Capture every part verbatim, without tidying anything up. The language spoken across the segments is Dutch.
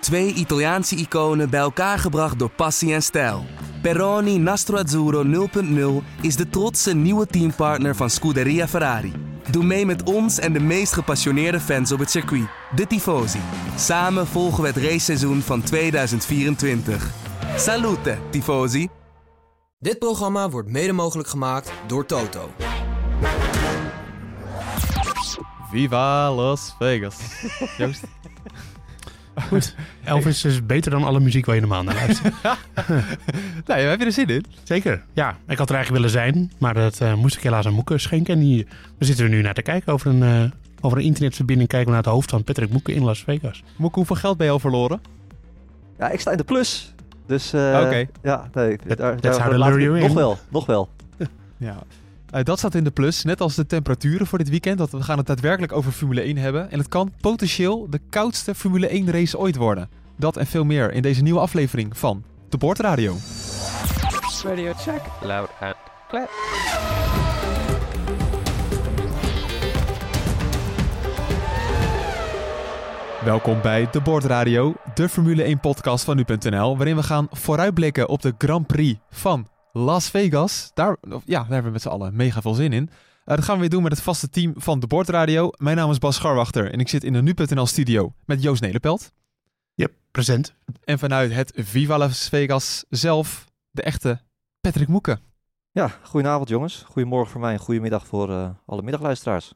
Twee Italiaanse iconen bij elkaar gebracht door passie en stijl. Peroni Nastro Azzurro nul punt nul is de trotse nieuwe teampartner van Scuderia Ferrari. Doe mee met ons en de meest gepassioneerde fans op het circuit, de Tifosi. Samen volgen we het raceseizoen van tweeduizend vierentwintig. Salute, Tifosi! Dit programma wordt mede mogelijk gemaakt door Toto. Viva Las Vegas. Joost? Goed, Elvis is beter dan alle muziek waar je normaal naar luistert. Nou, heb je er zin in? Zeker, ja. Ik had er eigenlijk willen zijn, maar dat uh, moest ik helaas aan Moeke schenken. En die, we zitten er nu naar te kijken. Over een, uh, over een internetverbinding kijken we naar het hoofd van Patrick Moeke in Las Vegas. Moeke, hoeveel geld ben je al verloren? Ja, ik sta in de plus. Dus uh, Oké. Okay. Ja, nee. That, daar, that's daar, how daar to lure you in. Nog wel, nog wel. Ja. Uh, dat staat in de plus, net als de temperaturen voor dit weekend. Want we gaan het daadwerkelijk over Formule één hebben. En het kan potentieel de koudste Formule één race ooit worden. Dat en veel meer in deze nieuwe aflevering van De Bordradio. Radio check. Loud and clear. Welkom bij De Bordradio, de Formule één podcast van nu punt n l. Waarin we gaan vooruitblikken op de Grand Prix van Las Vegas. Daar, ja, daar hebben we met z'n allen mega veel zin in. Uh, dat gaan we weer doen met het vaste team van De Bordradio. Mijn naam is Bas Scharwachter en ik zit in de nu punt n l studio met Joost Nederpelt. Yep, present. En vanuit het Viva Las Vegas zelf, de echte Patrick Moeke. Ja, goedenavond jongens. Goedemorgen voor mij en goedemiddag voor uh, alle middagluisteraars.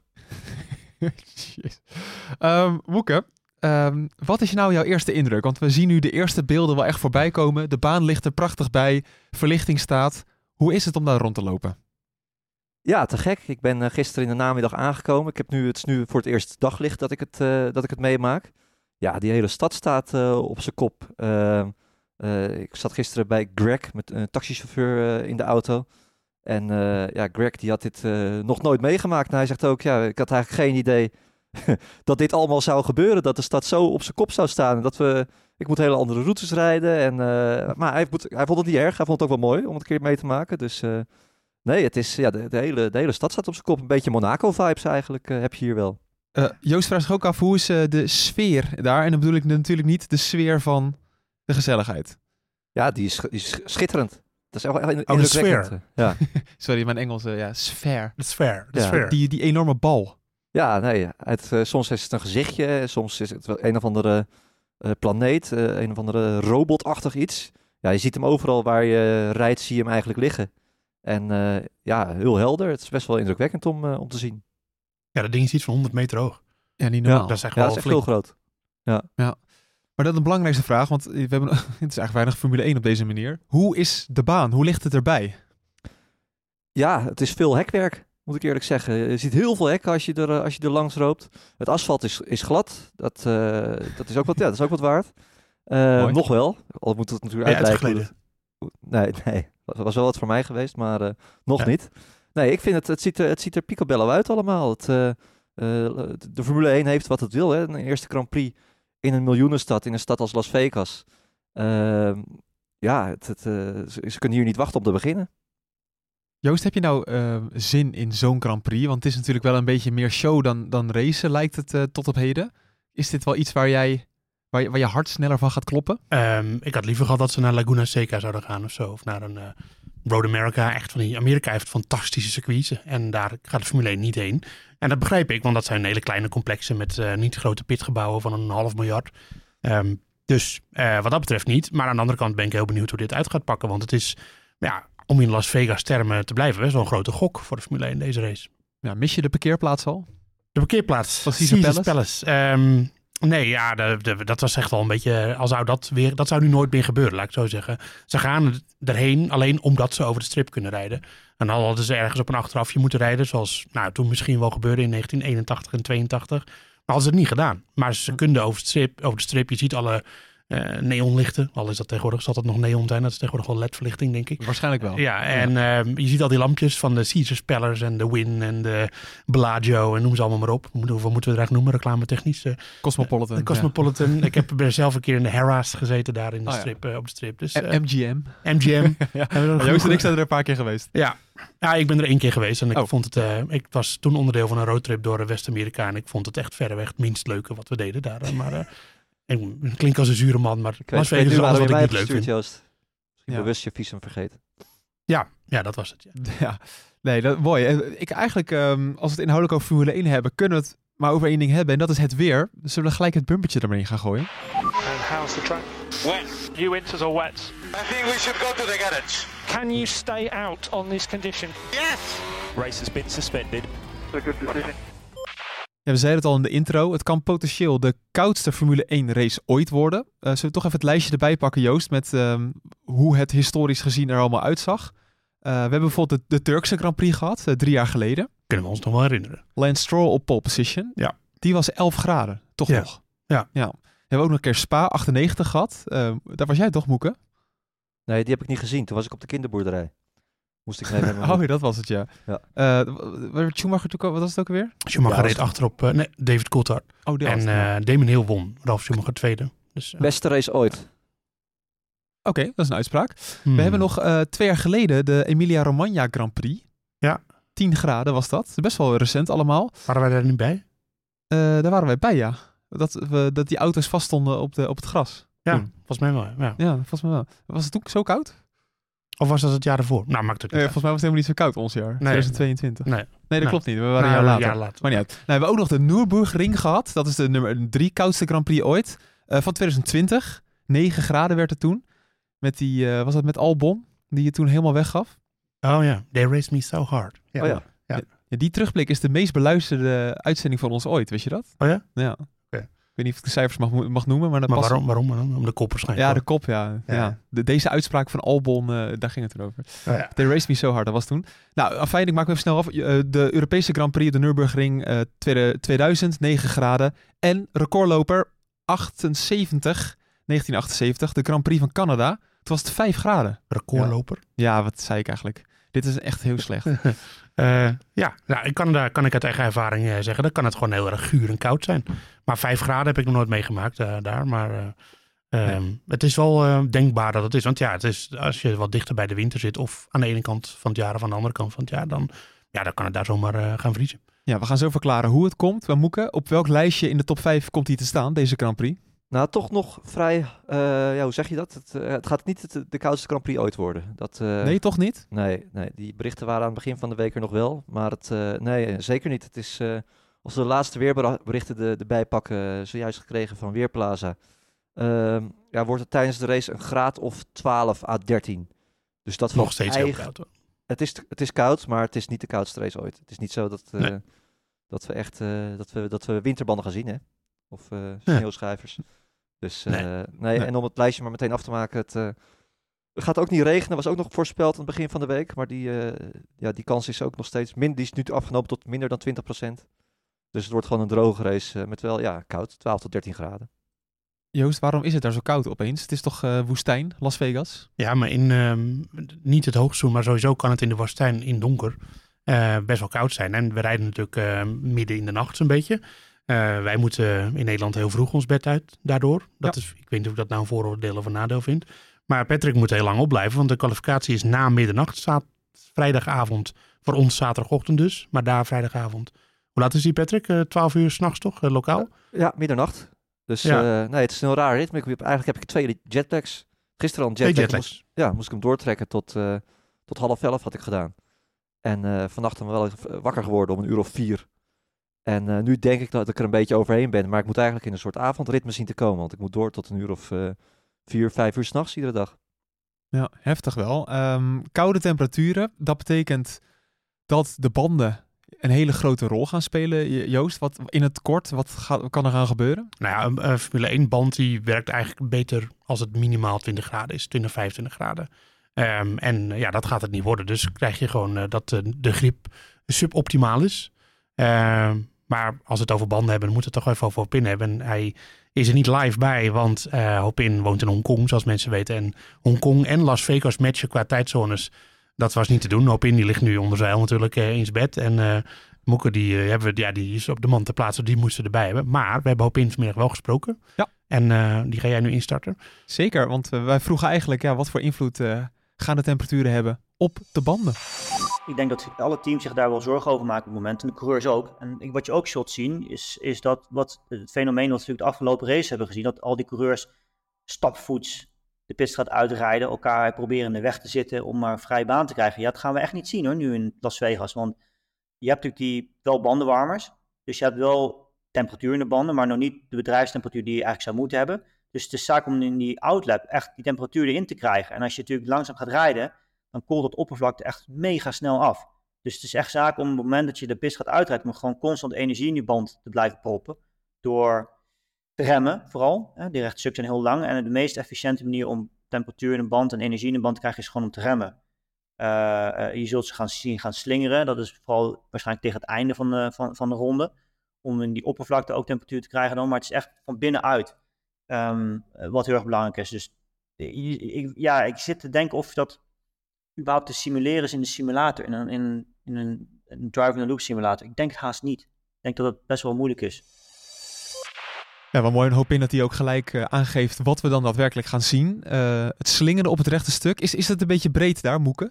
um, Moeke, um, wat is nou jouw eerste indruk? Want we zien nu de eerste beelden wel echt voorbij komen. De baan ligt er prachtig bij, verlichting staat. Hoe is het om daar rond te lopen? Ja, te gek. Ik ben uh, gisteren in de namiddag aangekomen. Ik heb nu, het is nu voor het eerst daglicht dat ik het, uh, dat ik het meemaak. Ja, die hele stad staat uh, op zijn kop. Uh, uh, ik zat gisteren bij Greg met een taxichauffeur uh, in de auto. En uh, ja, Greg die had dit uh, nog nooit meegemaakt. En hij zegt ook, ja, ik had eigenlijk geen idee dat dit allemaal zou gebeuren. Dat de stad zo op zijn kop zou staan. En dat we, ik moet hele andere routes rijden. En, uh, maar hij, moet, hij vond het niet erg. Hij vond het ook wel mooi om het een keer mee te maken. Dus uh, nee, het is, ja, de, de, hele, de hele stad staat op zijn kop. Een beetje Monaco-vibes eigenlijk uh, heb je hier wel. Uh, Joost vraagt zich ook af, hoe is uh, de sfeer daar? En dan bedoel ik natuurlijk niet de sfeer van de gezelligheid. Ja, die is, die is schitterend. Dat is echt oh, de sfeer. Ja. Sorry, mijn Engels, uh, ja, sfeer. De sfeer, de ja. sfeer. Die, die enorme bal. Ja, nee, het, uh, soms is het een gezichtje, soms is het wel een of andere uh, planeet, uh, een of andere robotachtig iets. Ja, je ziet hem overal waar je rijdt, zie je hem eigenlijk liggen. En uh, ja, heel helder. Het is best wel indrukwekkend om, uh, om te zien. Ja, dat ding is iets van honderd meter hoog. Ja, niet normaal. Ja, dat is echt, ja, wel dat is echt heel groot. Ja. ja. Maar dat is de belangrijkste vraag, want we hebben, het is eigenlijk weinig Formule één op deze manier. Hoe is de baan? Hoe ligt het erbij? Ja, het is veel hekwerk, moet ik eerlijk zeggen. Je ziet heel veel hekken als je er, als je er langs loopt. Het asfalt is, is glad. Dat, uh, dat, is ook wat, ja, dat is ook wat waard. Uh, nog wel. Al moet het natuurlijk ja, uitleggen. Nee, nee. Dat was wel wat voor mij geweest, maar uh, nog ja. niet. Nee, ik vind het, het ziet er, het ziet er picobello uit allemaal. Het, uh, uh, de Formule één heeft wat het wil. Hè. Een eerste Grand Prix in een miljoenenstad, in een stad als Las Vegas. Uh, ja, het, het, uh, ze kunnen hier niet wachten om te beginnen. Joost, heb je nou uh, zin in zo'n Grand Prix? Want het is natuurlijk wel een beetje meer show dan, dan racen, lijkt het uh, tot op heden. Is dit wel iets waar jij... Waar je, waar je hart sneller van gaat kloppen? Um, ik had liever gehad dat ze naar Laguna Seca zouden gaan of zo. Of naar een uh, Road America. Echt van die, Amerika heeft fantastische circuits. En daar gaat de Formule één niet heen. En dat begrijp ik, want dat zijn hele kleine complexen met uh, niet grote pitgebouwen van een half miljard. Um, dus uh, wat dat betreft niet. Maar aan de andere kant ben ik heel benieuwd hoe dit uit gaat pakken. Want het is, ja, om in Las Vegas termen te blijven, best wel een grote gok voor de Formule één deze race. Ja, mis je de parkeerplaats al? De parkeerplaats? Van Caesars Palace? Palace. Um, Nee, ja, de, de, dat was echt wel een beetje, al zou dat weer, dat zou nu nooit meer gebeuren, laat ik zo zeggen. Ze gaan erheen alleen omdat ze over de strip kunnen rijden. En dan hadden ze ergens op een achterafje moeten rijden, zoals nou, toen misschien wel gebeurde in negentien eenentachtig en tweeëntachtig. Maar hadden ze het niet gedaan. Maar ze kunnen over de strip, over de strip, je ziet alle uh, neonlichten. Al is dat tegenwoordig, zal dat nog neon zijn, dat is tegenwoordig wel L E D-verlichting, denk ik. Waarschijnlijk wel. Ja, en ja. Uh, je ziet al die lampjes van de Caesars Palace en de Wynn en de Bellagio en noem ze allemaal maar op. Hoeveel moeten we er eigenlijk noemen, reclame technisch? Uh, Cosmopolitan. Uh, Cosmopolitan. Ja. Ik heb er zelf een keer in de Harrah's gezeten daar in de oh, strip, ja. uh, op de strip. Dus, uh, M G M. M G M. ja. Joost en ik zijn er een paar keer geweest. Ja. Ja, ik ben er één keer geweest en ik oh. vond het, uh, ik was toen onderdeel van een roadtrip door West-Amerika en ik vond het echt verreweg het minst leuke wat we deden daar. Maar uh, Ik, ik klink als een zure man, maar Ik weet, Las ik weet Vegas nu is alles waarom wat je ik mij niet hebt leuk gestuurd, vind. Joost. Misschien Ja. bewust je visum vergeten. Ja, ja, dat was het. Ja. Ja, nee, dat mooi. Eh, Ik eigenlijk, um, als we het inhoudelijk over Formule één hebben, kunnen we het maar over één ding hebben. En dat is het weer. Dus zullen we gelijk het bumpertje er maar in gaan gooien? And how's the track? Wet. You winters or wet? I think we should go to the garage. Can you stay out on this condition? Yes! Race has been suspended. A good decision. Ja, we zeiden het al in de intro. Het kan potentieel de koudste Formule één race ooit worden. Uh, zullen we toch even het lijstje erbij pakken, Joost, met um, hoe het historisch gezien er allemaal uitzag. Uh, we hebben bijvoorbeeld de, de Turkse Grand Prix gehad, uh, drie jaar geleden. Kunnen we ons nog wel herinneren. Lance Stroll op pole position. Ja. Die was elf graden, toch Ja. nog? Ja. ja. We hebben ook nog een keer Spa achtennegentig gehad. Uh, daar was jij toch, Moeke? Nee, die heb ik niet gezien. Toen was ik op de kinderboerderij. Moest ik mee met mijn Oh ja, dat was het, ja. Ja. Uh, waar Schumacher, wat was het ook alweer? Schumacher Ja, reed achterop uh, nee, David Coulthard. Oh, die En was het, ja. uh, Damon Hill won. Ralf Schumacher tweede. Dus, uh, beste race ooit. Oké, okay, dat is een uitspraak. hmm. We hebben nog uh, twee jaar geleden de Emilia-Romagna Grand Prix. Ja. tien graden was dat. Best wel recent allemaal. Waren wij daar niet bij? Uh, daar waren wij bij, ja. Dat, we, dat die auto's vaststonden op, de, op het gras. Ja, Toen. volgens mij wel. Ja. Ja, volgens mij wel. Was het toen zo koud? Of was dat het jaar ervoor? Nou, maakt het Uh, niet volgens mij was het helemaal niet zo koud ons jaar. twintig tweeëntwintig. Nee. Nee, dat Nee. klopt niet. We waren Nou, een jaar later. Een jaar later. Maar niet uit. Nou, we hebben ook nog de Nürburgring gehad. Dat is de nummer drie koudste Grand Prix ooit. Uh, van twintig twintig. negen graden werd het toen. Met die, uh, was dat met Albon? Die je toen helemaal weggaf. Oh ja, they raced me so hard. Ja. Oh ja. Ja. Ja, die terugblik is de meest beluisterde uitzending van ons ooit. Wist je dat? Oh ja? Ja. Oké. Ik weet niet of ik de cijfers mag, mag noemen. Maar, dat Maar past- waarom, waarom dan? Om de kop waarschijnlijk. Ja, de kop, ja. ja. Ja. De, deze uitspraak van Albon, uh, daar ging het erover. Oh ja. They raced me so hard, dat was toen. Nou, afijn, ik maak me even snel af. Uh, de Europese Grand Prix, de Nürburgring, uh, tweeduizend, negen graden. En recordloper achtenzeventig, negentien achtenzeventig, de Grand Prix van Canada. Toen was het vijf graden. Recordloper. Ja, wat zei ik eigenlijk? Dit is echt heel slecht. Uh, ja, nou, in Canada kan ik uit eigen ervaring uh, zeggen. Dan kan het gewoon heel erg guur en koud zijn. Maar vijf graden heb ik nog nooit meegemaakt uh, daar. Maar uh, um, nee. Het is wel uh, denkbaar dat het is. Want ja, het is, als je wat dichter bij de winter zit, of aan de ene kant van het jaar of aan de andere kant van het jaar, dan, ja, dan kan het daar zomaar uh, gaan vriezen. Ja, we gaan zo verklaren hoe het komt. Maar Moeke, op welk lijstje in de top vijf komt hij te staan, deze Grand Prix? Nou, toch nog vrij... Uh, ja, hoe zeg je dat? Het, uh, het gaat niet het, de koudste Grand Prix ooit worden. Dat, uh, Nee, toch niet? Nee, nee, die berichten waren aan het begin van de week er nog wel. Maar het, uh, nee, zeker niet. Het is, uh, als we de laatste weerberichten de, erbij pakken, uh, zojuist gekregen van Weerplaza, uh, ja, wordt het tijdens de race een graad of twaalf à dertien. Dus dat Nog steeds eigen... heel koud hoor. Het is, het is koud, maar het is niet de koudste race ooit. Het is niet zo dat, uh, Nee. dat we echt uh, dat we, dat we winterbanden gaan zien, hè? Of uh, sneeuwschuivers. Dus uh, Nee. nee. Nee. En om het lijstje maar meteen af te maken, het uh, gaat ook niet regenen. Was ook nog voorspeld aan het begin van de week, maar die, uh, ja, die kans is ook nog steeds min. Die is nu afgenomen tot minder dan twintig procent. Dus het wordt gewoon een droge race uh, met wel ja koud, twaalf tot dertien graden. Joost, waarom is het daar zo koud opeens? Het is toch uh, woestijn, Las Vegas? Ja, maar in um, niet het hoogseizoen, maar sowieso kan het in de woestijn in donker uh, best wel koud zijn. En we rijden natuurlijk uh, midden in de nacht zo'n beetje. Uh, wij moeten in Nederland heel vroeg ons bed uit daardoor. Dat Ja. is, ik weet niet of ik dat nou een vooroordeel of een nadeel vind. Maar Patrick moet heel lang opblijven, want de kwalificatie is na middernacht. Zat, vrijdagavond, voor ons zaterdagochtend dus, maar daar vrijdagavond. Hoe laat is die, Patrick? Uh, twaalf uur s'nachts toch, uh, lokaal? Ja, middernacht. Dus Ja. uh, nee, het is een heel raar ritme. Ik heb, eigenlijk heb ik twee jetlags. Gisteren al een Twee jetlag. jetlags. Moest, ja, moest ik hem doortrekken tot, uh, tot half elf had ik gedaan. En uh, vannacht dan wel even wakker geworden om een uur of vier. En uh, nu denk ik dat ik er een beetje overheen ben. Maar ik moet eigenlijk in een soort avondritme zien te komen. Want ik moet door tot een uur of uh, vier, vijf uur s'nachts iedere dag. Ja, heftig wel. Um, koude temperaturen, dat betekent dat de banden een hele grote rol gaan spelen. Jo- Joost, wat in het kort, wat gaat, kan er gaan gebeuren? Nou ja, een, een Formule één band die werkt eigenlijk beter als het minimaal twintig graden is. twintig, vijfentwintig graden. Um, en uh, ja, dat gaat het niet worden. Dus krijg je gewoon uh, dat uh, de grip suboptimaal is. Um, maar als we het over banden hebben, dan moeten we het toch even over Hopin hebben. En hij is er niet live bij, want uh, Hopin woont in Hongkong, zoals mensen weten. En Hongkong en Las Vegas matchen qua tijdzones. Dat was niet te doen. Hopin die ligt nu onder zeil natuurlijk uh, in zijn bed. En uh, Moeke die, uh, hebben we, ja, die is op de man ter plaatse, die moesten erbij hebben. Maar we hebben Hopin vanmiddag wel gesproken. Ja. En uh, die ga jij nu instarten. Zeker, want uh, wij vroegen eigenlijk, ja, wat voor invloed uh, gaan de temperaturen hebben op de banden? Ik denk dat alle teams zich daar wel zorgen over maken op het moment. En de coureurs ook. En ik, wat je ook zult zien, is, is dat wat het fenomeen wat we natuurlijk de afgelopen race hebben gezien, dat al die coureurs stapvoets de pitstraat uitrijden, elkaar proberen in de weg te zitten om maar vrije baan te krijgen. Ja, dat gaan we echt niet zien hoor, nu in Las Vegas. Want je hebt natuurlijk die wel bandenwarmers. Dus je hebt wel temperatuur in de banden, maar nog niet de bedrijfstemperatuur die je eigenlijk zou moeten hebben. Dus het is zaak om in die outlap echt die temperatuur erin te krijgen. En als je natuurlijk langzaam gaat rijden, dan koelt het oppervlakte echt mega snel af. Dus het is echt zaak om op het moment dat je de pist gaat uitrijden, om gewoon constant energie in die band te blijven proppen. Door te remmen vooral. Hè. Die rechte stukken zijn heel lang. En de meest efficiënte manier om temperatuur in de band en energie in de band te krijgen is gewoon om te remmen. Uh, uh, je zult ze gaan zien gaan slingeren. Dat is vooral waarschijnlijk tegen het einde van de, van, van de ronde. Om in die oppervlakte ook temperatuur te krijgen dan. Maar het is echt van binnenuit um, wat heel erg belangrijk is. Dus ik, ja, ik zit te denken of dat überhaupt te simuleren is in de simulator. In een, in, in een, een drive-in-the-loop simulator. Ik denk het haast niet. Ik denk dat het best wel moeilijk is. Ja, wel mooi. Een hoop in dat hij ook gelijk uh, aangeeft wat we dan daadwerkelijk gaan zien. Uh, het slingeren op het rechte stuk. Is, is het een beetje breed daar, Moeke?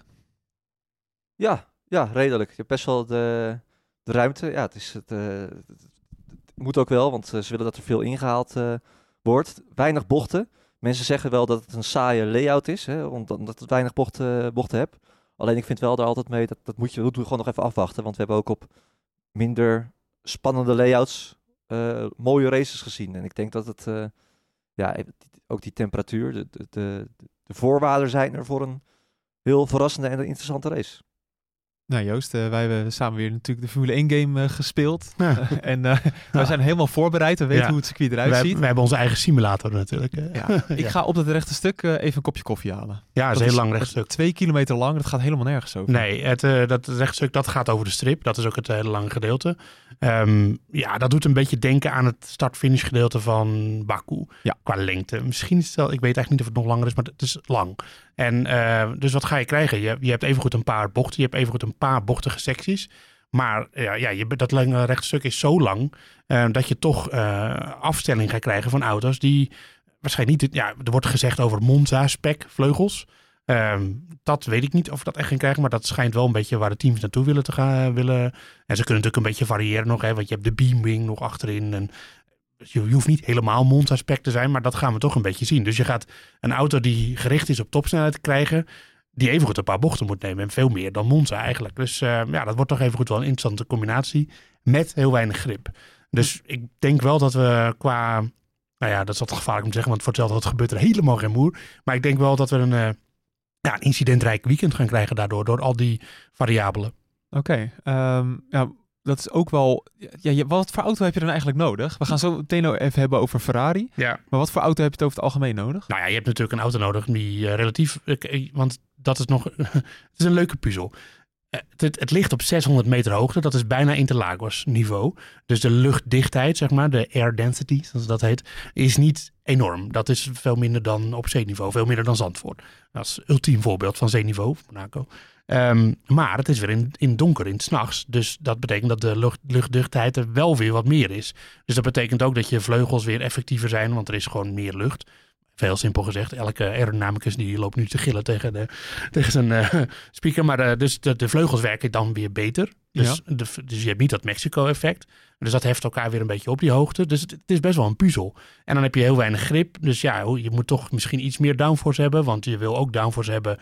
Ja, ja, redelijk. Je hebt best wel de, de ruimte. Ja, het, is het, uh, het moet ook wel, want uh, ze willen dat er veel ingehaald uh, wordt. Weinig bochten. Mensen zeggen wel dat het een saaie layout is, hè, omdat het weinig bochten, bochten hebt. Alleen ik vind wel daar altijd mee, dat, dat moet je dat gewoon nog even afwachten. Want we hebben ook op minder spannende layouts Uh, mooie races gezien. En ik denk dat het, uh, ja, ook die temperatuur, de, de, de, de voorwaarden zijn er voor een heel verrassende en interessante race. Nou Joost, uh, wij hebben samen weer natuurlijk de Formule één game uh, gespeeld. Ja. en uh, ja. wij zijn helemaal voorbereid. We weten ja. hoe het circuit eruit wij, ziet. We hebben onze eigen simulator natuurlijk. Ja. Ik ja. ga op dat rechte stuk uh, even een kopje koffie halen. Ja, dat is een heel lang rechtstuk. Twee kilometer lang, dat gaat helemaal nergens over. Nee, het, uh, dat rechtstuk dat gaat over de strip. Dat is ook het hele lange gedeelte. Um, ja, dat doet een beetje denken aan het start-finish gedeelte van Baku. Ja. Qua lengte. Misschien is het wel, ik weet eigenlijk niet of het nog langer is, maar het is lang. En uh, dus wat ga je krijgen? Je, je hebt evengoed een paar bochten. Je hebt evengoed een paar bochtige secties. Maar ja, ja, je, dat lange rechtstuk is zo lang uh, dat je toch uh, afstelling gaat krijgen van auto's die waarschijnlijk niet... Ja, er wordt gezegd over Monza-spec vleugels. Um, dat weet ik niet of we dat echt gaan krijgen, maar dat schijnt wel een beetje waar de teams naartoe willen te gaan. Willen. En ze kunnen natuurlijk een beetje variëren nog, hè, want je hebt de beamwing nog achterin. En je, je hoeft niet helemaal Monza-spec te zijn, maar dat gaan we toch een beetje zien. Dus je gaat een auto die gericht is op topsnelheid krijgen, die evengoed een paar bochten moet nemen en veel meer dan Monza eigenlijk. Dus uh, ja, dat wordt toch evengoed wel een interessante combinatie met heel weinig grip. Dus ik denk wel dat we qua, nou ja, dat is wat gevaarlijk om te zeggen, want voor hetzelfde gebeurt er helemaal geen moer. Maar ik denk wel dat we een... Uh, Ja, een incidentrijk weekend gaan krijgen daardoor, door al die variabelen. Oké, okay, um, ja, dat is ook wel... Ja, je, wat voor auto heb je dan eigenlijk nodig? We gaan zo meteen even hebben over Ferrari. Ja. Maar wat voor auto heb je het over het algemeen nodig? Nou ja, je hebt natuurlijk een auto nodig die uh, relatief... Uh, want dat is nog... het is een leuke puzzel. Uh, het, het ligt op zeshonderd meter hoogte. Dat is bijna Interlagos niveau. Dus de luchtdichtheid, zeg maar, de air density, zoals dat heet, is niet enorm. Dat is veel minder dan op zeeniveau. Veel minder dan Zandvoort. Dat is een ultiem voorbeeld van zeeniveau, Monaco. Um, maar het is weer in, in donker, in 's nachts. Dus dat betekent dat de lucht, luchtdichtheid er wel weer wat meer is. Dus dat betekent ook dat je vleugels weer effectiever zijn, want er is gewoon meer lucht. Veel simpel gezegd, elke aerodynamicus die loopt nu te gillen tegen, de, tegen zijn uh, speaker. Maar uh, dus de, de vleugels werken dan weer beter. Dus, ja. de, dus je hebt niet dat Mexico-effect. Dus dat heft elkaar weer een beetje op die hoogte. Dus het, het is best wel een puzzel. En dan heb je heel weinig grip. Dus ja, je moet toch misschien iets meer downforce hebben. Want je wil ook downforce hebben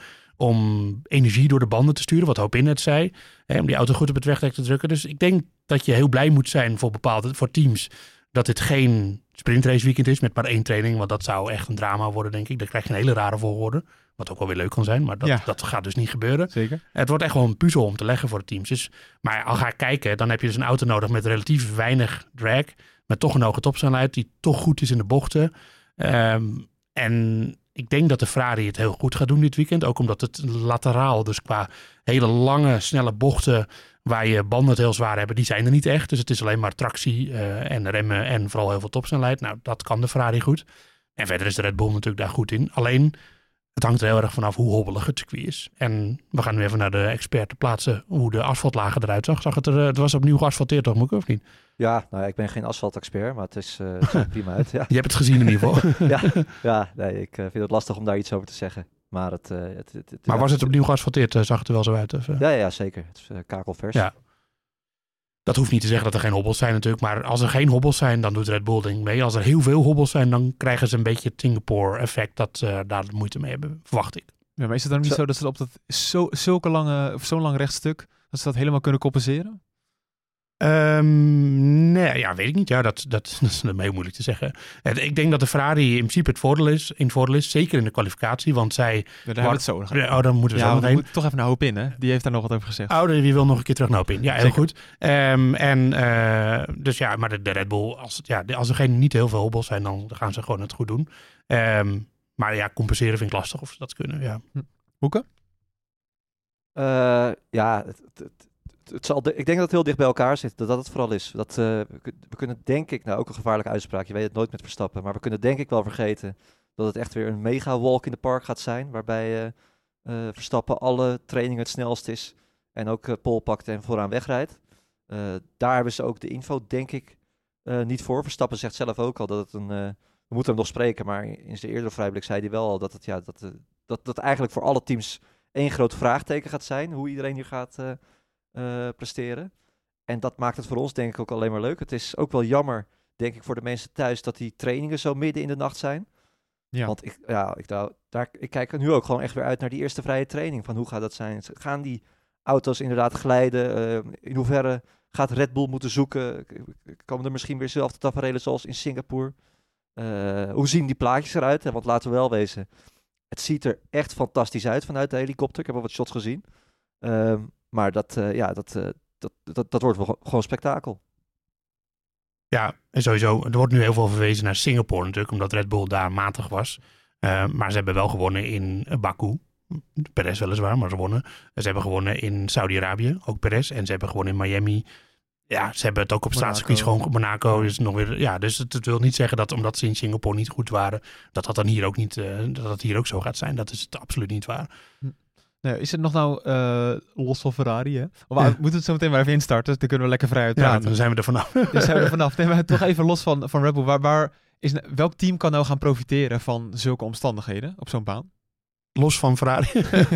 om energie door de banden te sturen. Wat Hoop in net zei. Hè, om die auto goed op het wegdek te drukken. Dus ik denk dat je heel blij moet zijn voor bepaalde voor teams dat dit geen sprintrace weekend is met maar één training. Want dat zou echt een drama worden, denk ik. Dan krijg je een hele rare volgorde. Wat ook wel weer leuk kan zijn, maar dat, ja. dat gaat dus niet gebeuren. Zeker. Het wordt echt wel een puzzel om te leggen voor de teams. Dus, maar al ga ik kijken, dan heb je dus een auto nodig met relatief weinig drag. Met toch een hoge topsnelheid, die toch goed is in de bochten. Um, en ik denk dat de Ferrari het heel goed gaat doen dit weekend. Ook omdat het lateraal, dus qua hele lange, snelle bochten waar je banden het heel zwaar hebben, die zijn er niet echt. Dus het is alleen maar tractie uh, en remmen en vooral heel veel topsnelheid. Nou, dat kan de Ferrari goed. En verder is de Red Bull natuurlijk daar goed in. Alleen, het hangt er heel erg vanaf hoe hobbelig het circuit is. En we gaan nu even naar de expert te plaatsen hoe de asfaltlagen eruit zag. Zag het er, het was opnieuw geasfalteerd toch, Moeke, of niet? Ja, nou ja, ik ben geen asfalt-expert, maar het is, uh, het ziet er prima uit. Ja. Je hebt het gezien in ieder geval. ja, ja nee, ik uh, vind het lastig om daar iets over te zeggen. Maar, het, uh, het, het, het, maar was het opnieuw geasfalteerd? Uh, zag het er wel zo uit? Of, uh? ja, ja, zeker. Het is uh, kakelvers. Ja. Dat hoeft niet te zeggen dat er geen hobbels zijn natuurlijk. Maar als er geen hobbels zijn, dan doet Red Bull denk ik mee. Als er heel veel hobbels zijn, dan krijgen ze een beetje het Singapore-effect. Dat ze uh, daar moeite mee hebben, verwacht ik. Ja, maar is het dan niet zo, zo dat ze op dat zo, zulke lange, of zo'n lang rechtstuk, dat ze dat helemaal kunnen compenseren? Um, nee, ja, weet ik niet. Ja, dat, dat, dat is heel moeilijk te zeggen. Ik denk dat de Ferrari in principe het voordeel is, in het voordeel is, zeker in de kwalificatie, want zij... Ja, daar hebben we het zo nog. Oh, dan moeten we ja, zo nog heen. Moet toch even naar Hoop in, hè? Die heeft daar nog wat over gezegd. Oh, wie wil nog een keer terug naar Hoop in. Ja, heel zeker. Goed. Um, en uh, dus ja, maar de, de Red Bull, als, ja, als er geen niet heel veel hobbels zijn, dan gaan ze gewoon het goed doen. Um, maar ja, compenseren vind ik lastig of ze dat kunnen, ja. Hm. Hoeke? Uh, ja, het, het, het, het zal de, ik denk dat het heel dicht bij elkaar zit. Dat dat het vooral is. Dat, uh, we, we kunnen denk ik, nou ook een gevaarlijke uitspraak, je weet het nooit met Verstappen, maar we kunnen denk ik wel vergeten dat het echt weer een mega walk in the park gaat zijn, waarbij uh, uh, Verstappen alle trainingen het snelst is en ook uh, pole pakt en vooraan wegrijdt. Uh, daar hebben ze ook de info, denk ik, uh, niet voor. Verstappen zegt zelf ook al dat het een... Uh, we moeten hem nog spreken, maar in zijn eerdere vrijblik zei hij wel al dat het, ja, dat, uh, dat, dat eigenlijk voor alle teams één groot vraagteken gaat zijn, hoe iedereen hier gaat uh, uh, presteren. En dat maakt het voor ons denk ik ook alleen maar leuk. Het is ook wel jammer, denk ik, voor de mensen thuis dat die trainingen zo midden in de nacht zijn. Ja. Want ik, ja, ik, daar, daar, ik kijk nu ook gewoon echt weer uit naar die eerste vrije training. Van hoe gaat dat zijn? Gaan die auto's inderdaad glijden? Uh, in hoeverre gaat Red Bull moeten zoeken? Komen er misschien weer zelfde taferelen zoals in Singapore? Uh, hoe zien die plaatjes eruit? Want laten we wel wezen, het ziet er echt fantastisch uit vanuit de helikopter. Ik heb al wat shots gezien. Uh, maar dat, uh, ja, dat, uh, dat, dat, dat wordt wel gewoon spektakel. Ja, en sowieso, er wordt nu heel veel verwezen naar Singapore natuurlijk, omdat Red Bull daar matig was. Uh, maar ze hebben wel gewonnen in Baku. Perez weliswaar, maar ze wonnen. Ze hebben gewonnen in Saudi-Arabië, ook Perez. En ze hebben gewonnen in Miami. Ja, ze hebben het ook op staatsgebied gewoon. Monaco is nog weer. Ja, dus het, het wil niet zeggen dat omdat ze in Singapore niet goed waren, dat dat dan hier ook niet, uh, dat dat hier ook zo gaat zijn. Dat is het absoluut niet waar. Nee, is het nog nou uh, los van Ferrari, hè? Of ja. Moeten we het zo meteen maar even instarten? Dus dan kunnen we lekker vrij uit praten. Ja, dan zijn we er vanaf. Dan zijn we er vanaf. Nee, maar toch even los van, van Red Bull. Waar, waar is, welk team kan nou gaan profiteren van zulke omstandigheden op zo'n baan? Los van Ferrari.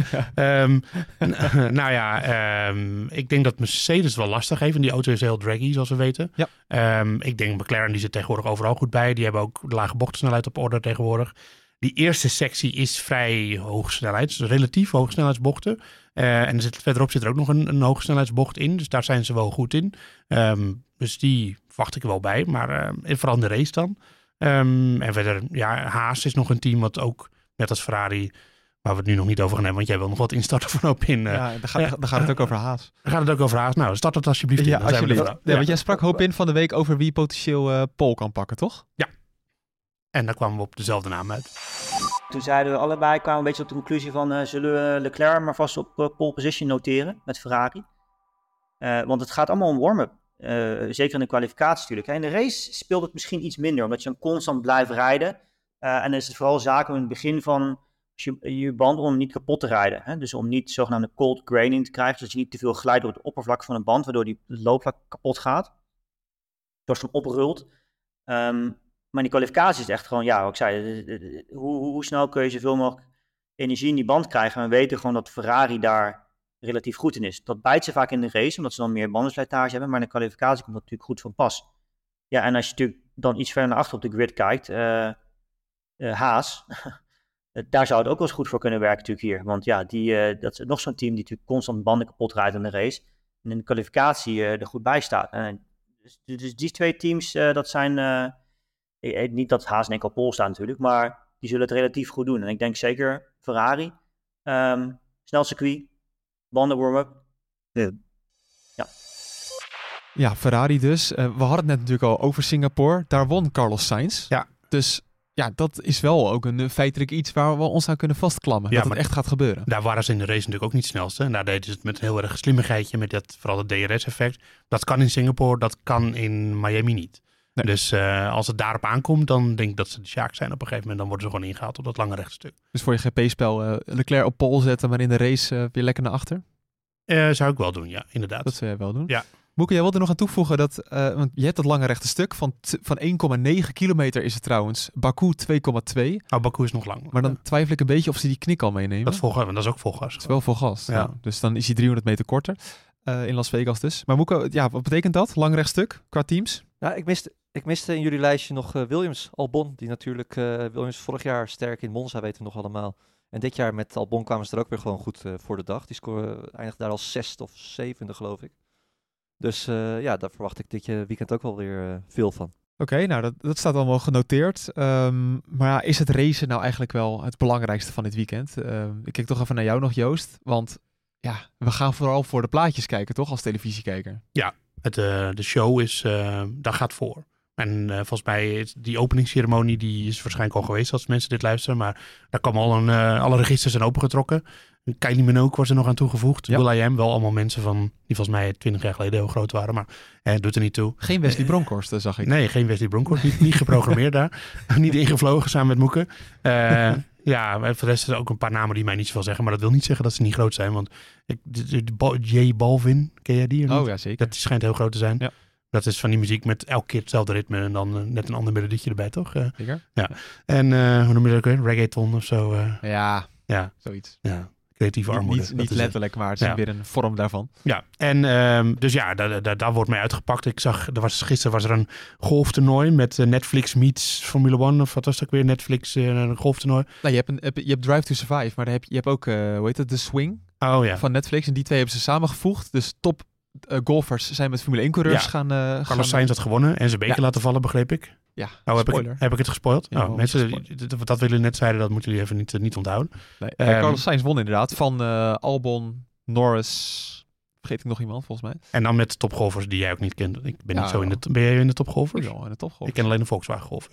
um, n- nou ja, um, ik denk dat Mercedes wel lastig heeft. En die auto is heel draggy, zoals we weten. Ja. Um, ik denk McLaren, die zit tegenwoordig overal goed bij. Die hebben ook lage bochtensnelheid op orde tegenwoordig. Die eerste sectie is vrij hoge snelheid. Dus relatief hoge snelheidsbochten. Uh, en er zit, verderop zit er ook nog een, een hoge snelheidsbocht in. Dus daar zijn ze wel goed in. Um, dus die wacht ik wel bij. Maar uh, vooral in de race dan. Um, en verder, ja, Haas is nog een team wat ook, net als Ferrari, waar we het nu nog niet over gaan hebben, want jij wil nog wat instarten van Hoop in. Uh, ja, dan, ga, ja, dan gaat het ook over Haas. Dan gaat het ook over Haas. Nou, start het alsjeblieft in. Ja, alsjeblieft. Ja, ja, want jij sprak Hoop in van de week over wie potentieel uh, pole kan pakken, toch? Ja. En daar kwamen we op dezelfde naam uit. Toen zeiden we allebei, kwamen we een beetje op de conclusie van, uh, zullen we Leclerc maar vast op uh, pole position noteren met Ferrari? Uh, want het gaat allemaal om warm-up. Uh, zeker in de kwalificatie natuurlijk. Hè. In de race speelt het misschien iets minder, omdat je dan constant blijft rijden. Uh, en dan is het vooral zaken in het begin van je, je band om niet kapot te rijden. Hè? Dus om niet zogenaamde cold graining te krijgen, zodat je niet te veel glijdt door het oppervlak van een band, waardoor die loopvlak kapot gaat. Zoals hem oprult. Um, maar in die kwalificatie is het echt gewoon, ja, wat ik zei, hoe, hoe, hoe snel kun je zoveel mogelijk energie in die band krijgen? En we weten gewoon dat Ferrari daar relatief goed in is. Dat bijt ze vaak in de race, omdat ze dan meer bandenslijtage hebben, maar in de kwalificatie komt dat natuurlijk goed van pas. Ja, en als je natuurlijk dan iets verder naar achter op de grid kijkt, uh, uh, Haas, daar zou het ook wel eens goed voor kunnen werken natuurlijk hier. Want ja, die, uh, dat is nog zo'n team die natuurlijk constant banden kapot rijdt in de race. En in de kwalificatie uh, er goed bij staat. En, dus, dus die twee teams, uh, dat zijn, uh, niet dat Haas en enkel pole staan natuurlijk, maar die zullen het relatief goed doen. En ik denk zeker Ferrari, um, snel circuit, banden warm-up. Ja. ja. Ja, Ferrari dus. Uh, we hadden het net natuurlijk al over Singapore. Daar won Carlos Sainz. Ja. Dus ja, dat is wel ook een feitelijk iets waar we ons aan kunnen vastklammen. Ja, dat het echt gaat gebeuren. Daar waren ze in de race natuurlijk ook niet het snelste. En daar deden ze het met een heel erg slimmigheidje, met dat, vooral het D R S-effect. Dat kan in Singapore, dat kan in Miami niet. Nee. Dus uh, als het daarop aankomt, dan denk ik dat ze de sjaak zijn op een gegeven moment. Dan worden ze gewoon ingehaald op dat lange rechtstuk. Dus voor je G P-spel uh, Leclerc op pole zetten, maar in de race uh, weer lekker naar achter? Uh, zou ik wel doen, ja, inderdaad. Dat zou jij wel doen? Ja. Moeke, jij wilde nog aan toevoegen dat, uh, want je hebt dat lange rechte stuk van, t- van één komma negen kilometer is het trouwens. Baku twee komma twee. Oh, Baku is nog lang. Maar dan ja. twijfel ik een beetje of ze die knik al meenemen. Dat is vol gas, want dat is ook vol gas. Het is wel vol gas. Ja. Ja. Dus dan is hij driehonderd meter korter uh, in Las Vegas dus. Maar Moeke, ja, wat betekent dat? Lang recht stuk qua teams? Ja, ik miste, ik miste in jullie lijstje nog uh, Williams, Albon. Die natuurlijk, uh, Williams vorig jaar sterk in Monza, weten we nog allemaal. En dit jaar met Albon kwamen ze er ook weer gewoon goed uh, voor de dag. Die scoren eindigt daar als zesde of zevende, geloof ik. Dus uh, ja, daar verwacht ik dit weekend ook wel weer uh, veel van. Oké, okay, nou dat, dat staat allemaal genoteerd. Um, maar ja, is het racen nou eigenlijk wel het belangrijkste van dit weekend? Uh, ik kijk toch even naar jou nog, Joost. Want ja, we gaan vooral voor de plaatjes kijken, toch? Als televisiekijker. Ja, het, uh, de show is, uh, daar gaat voor. En uh, volgens mij is die openingsceremonie die is waarschijnlijk al geweest als mensen dit luisteren. Maar daar kwam al een, uh, alle registers zijn opengetrokken. Kylie Minogue was er nog aan toegevoegd. Ja. Will I Am, wel allemaal mensen van die volgens mij twintig jaar geleden heel groot waren. Maar eh, doet er niet toe. Geen Wesley Bronkhorst, uh, zag ik. Nee, geen Wesley Bronkhorst. Niet, niet geprogrammeerd daar. Niet ingevlogen samen met Moeke. Uh, ja, voor de rest zijn er ook een paar namen die mij niet zoveel zeggen. Maar dat wil niet zeggen dat ze niet groot zijn. Want ik, de, de, de, J Balvin, ken jij die? Oh ja, zeker. Dat schijnt heel groot te zijn. Ja. Dat is van die muziek met elke keer hetzelfde ritme en dan uh, net een ander melodietje erbij, toch? Uh, Zeker. Ja. En uh, hoe noem je dat ook weer? Reggaeton of zo. Uh, ja, ja, zoiets. Ja. Creatieve armoede. Niet, niet letterlijk, het. maar het is ja. weer een vorm daarvan. Ja, en um, dus ja, daar, daar, daar wordt mee uitgepakt. Ik zag, er was, gisteren was er een golftoernooi met uh, Netflix meets Formule One. Of wat was het ook weer? Netflix uh, een golftoernooi. Nou, je, hebt een, je hebt Drive to Survive, maar daar heb, je hebt ook, uh, hoe heet het, The Swing oh, ja. van Netflix. En die twee hebben ze samengevoegd. Dus top uh, golfers zijn met Formule één coureurs ja. gaan... Uh, Carlos Sainz had gewonnen en zijn beker ja. laten vallen, begreep ik. Ja, oh, heb ik, heb ik het gespoild? Ja, oh, mensen, dat, dat willen net zeiden, dat moeten jullie even niet, niet onthouden. Nee, um, Carlos Sainz won inderdaad van uh, Albon, Norris, vergeet ik nog iemand volgens mij. En dan met topgolfers die jij ook niet kent. Ik ben ja, niet zo in de, ben jij in de topgolfers? Ja, in de topgolfers. Ik ken alleen de Volkswagen Golf.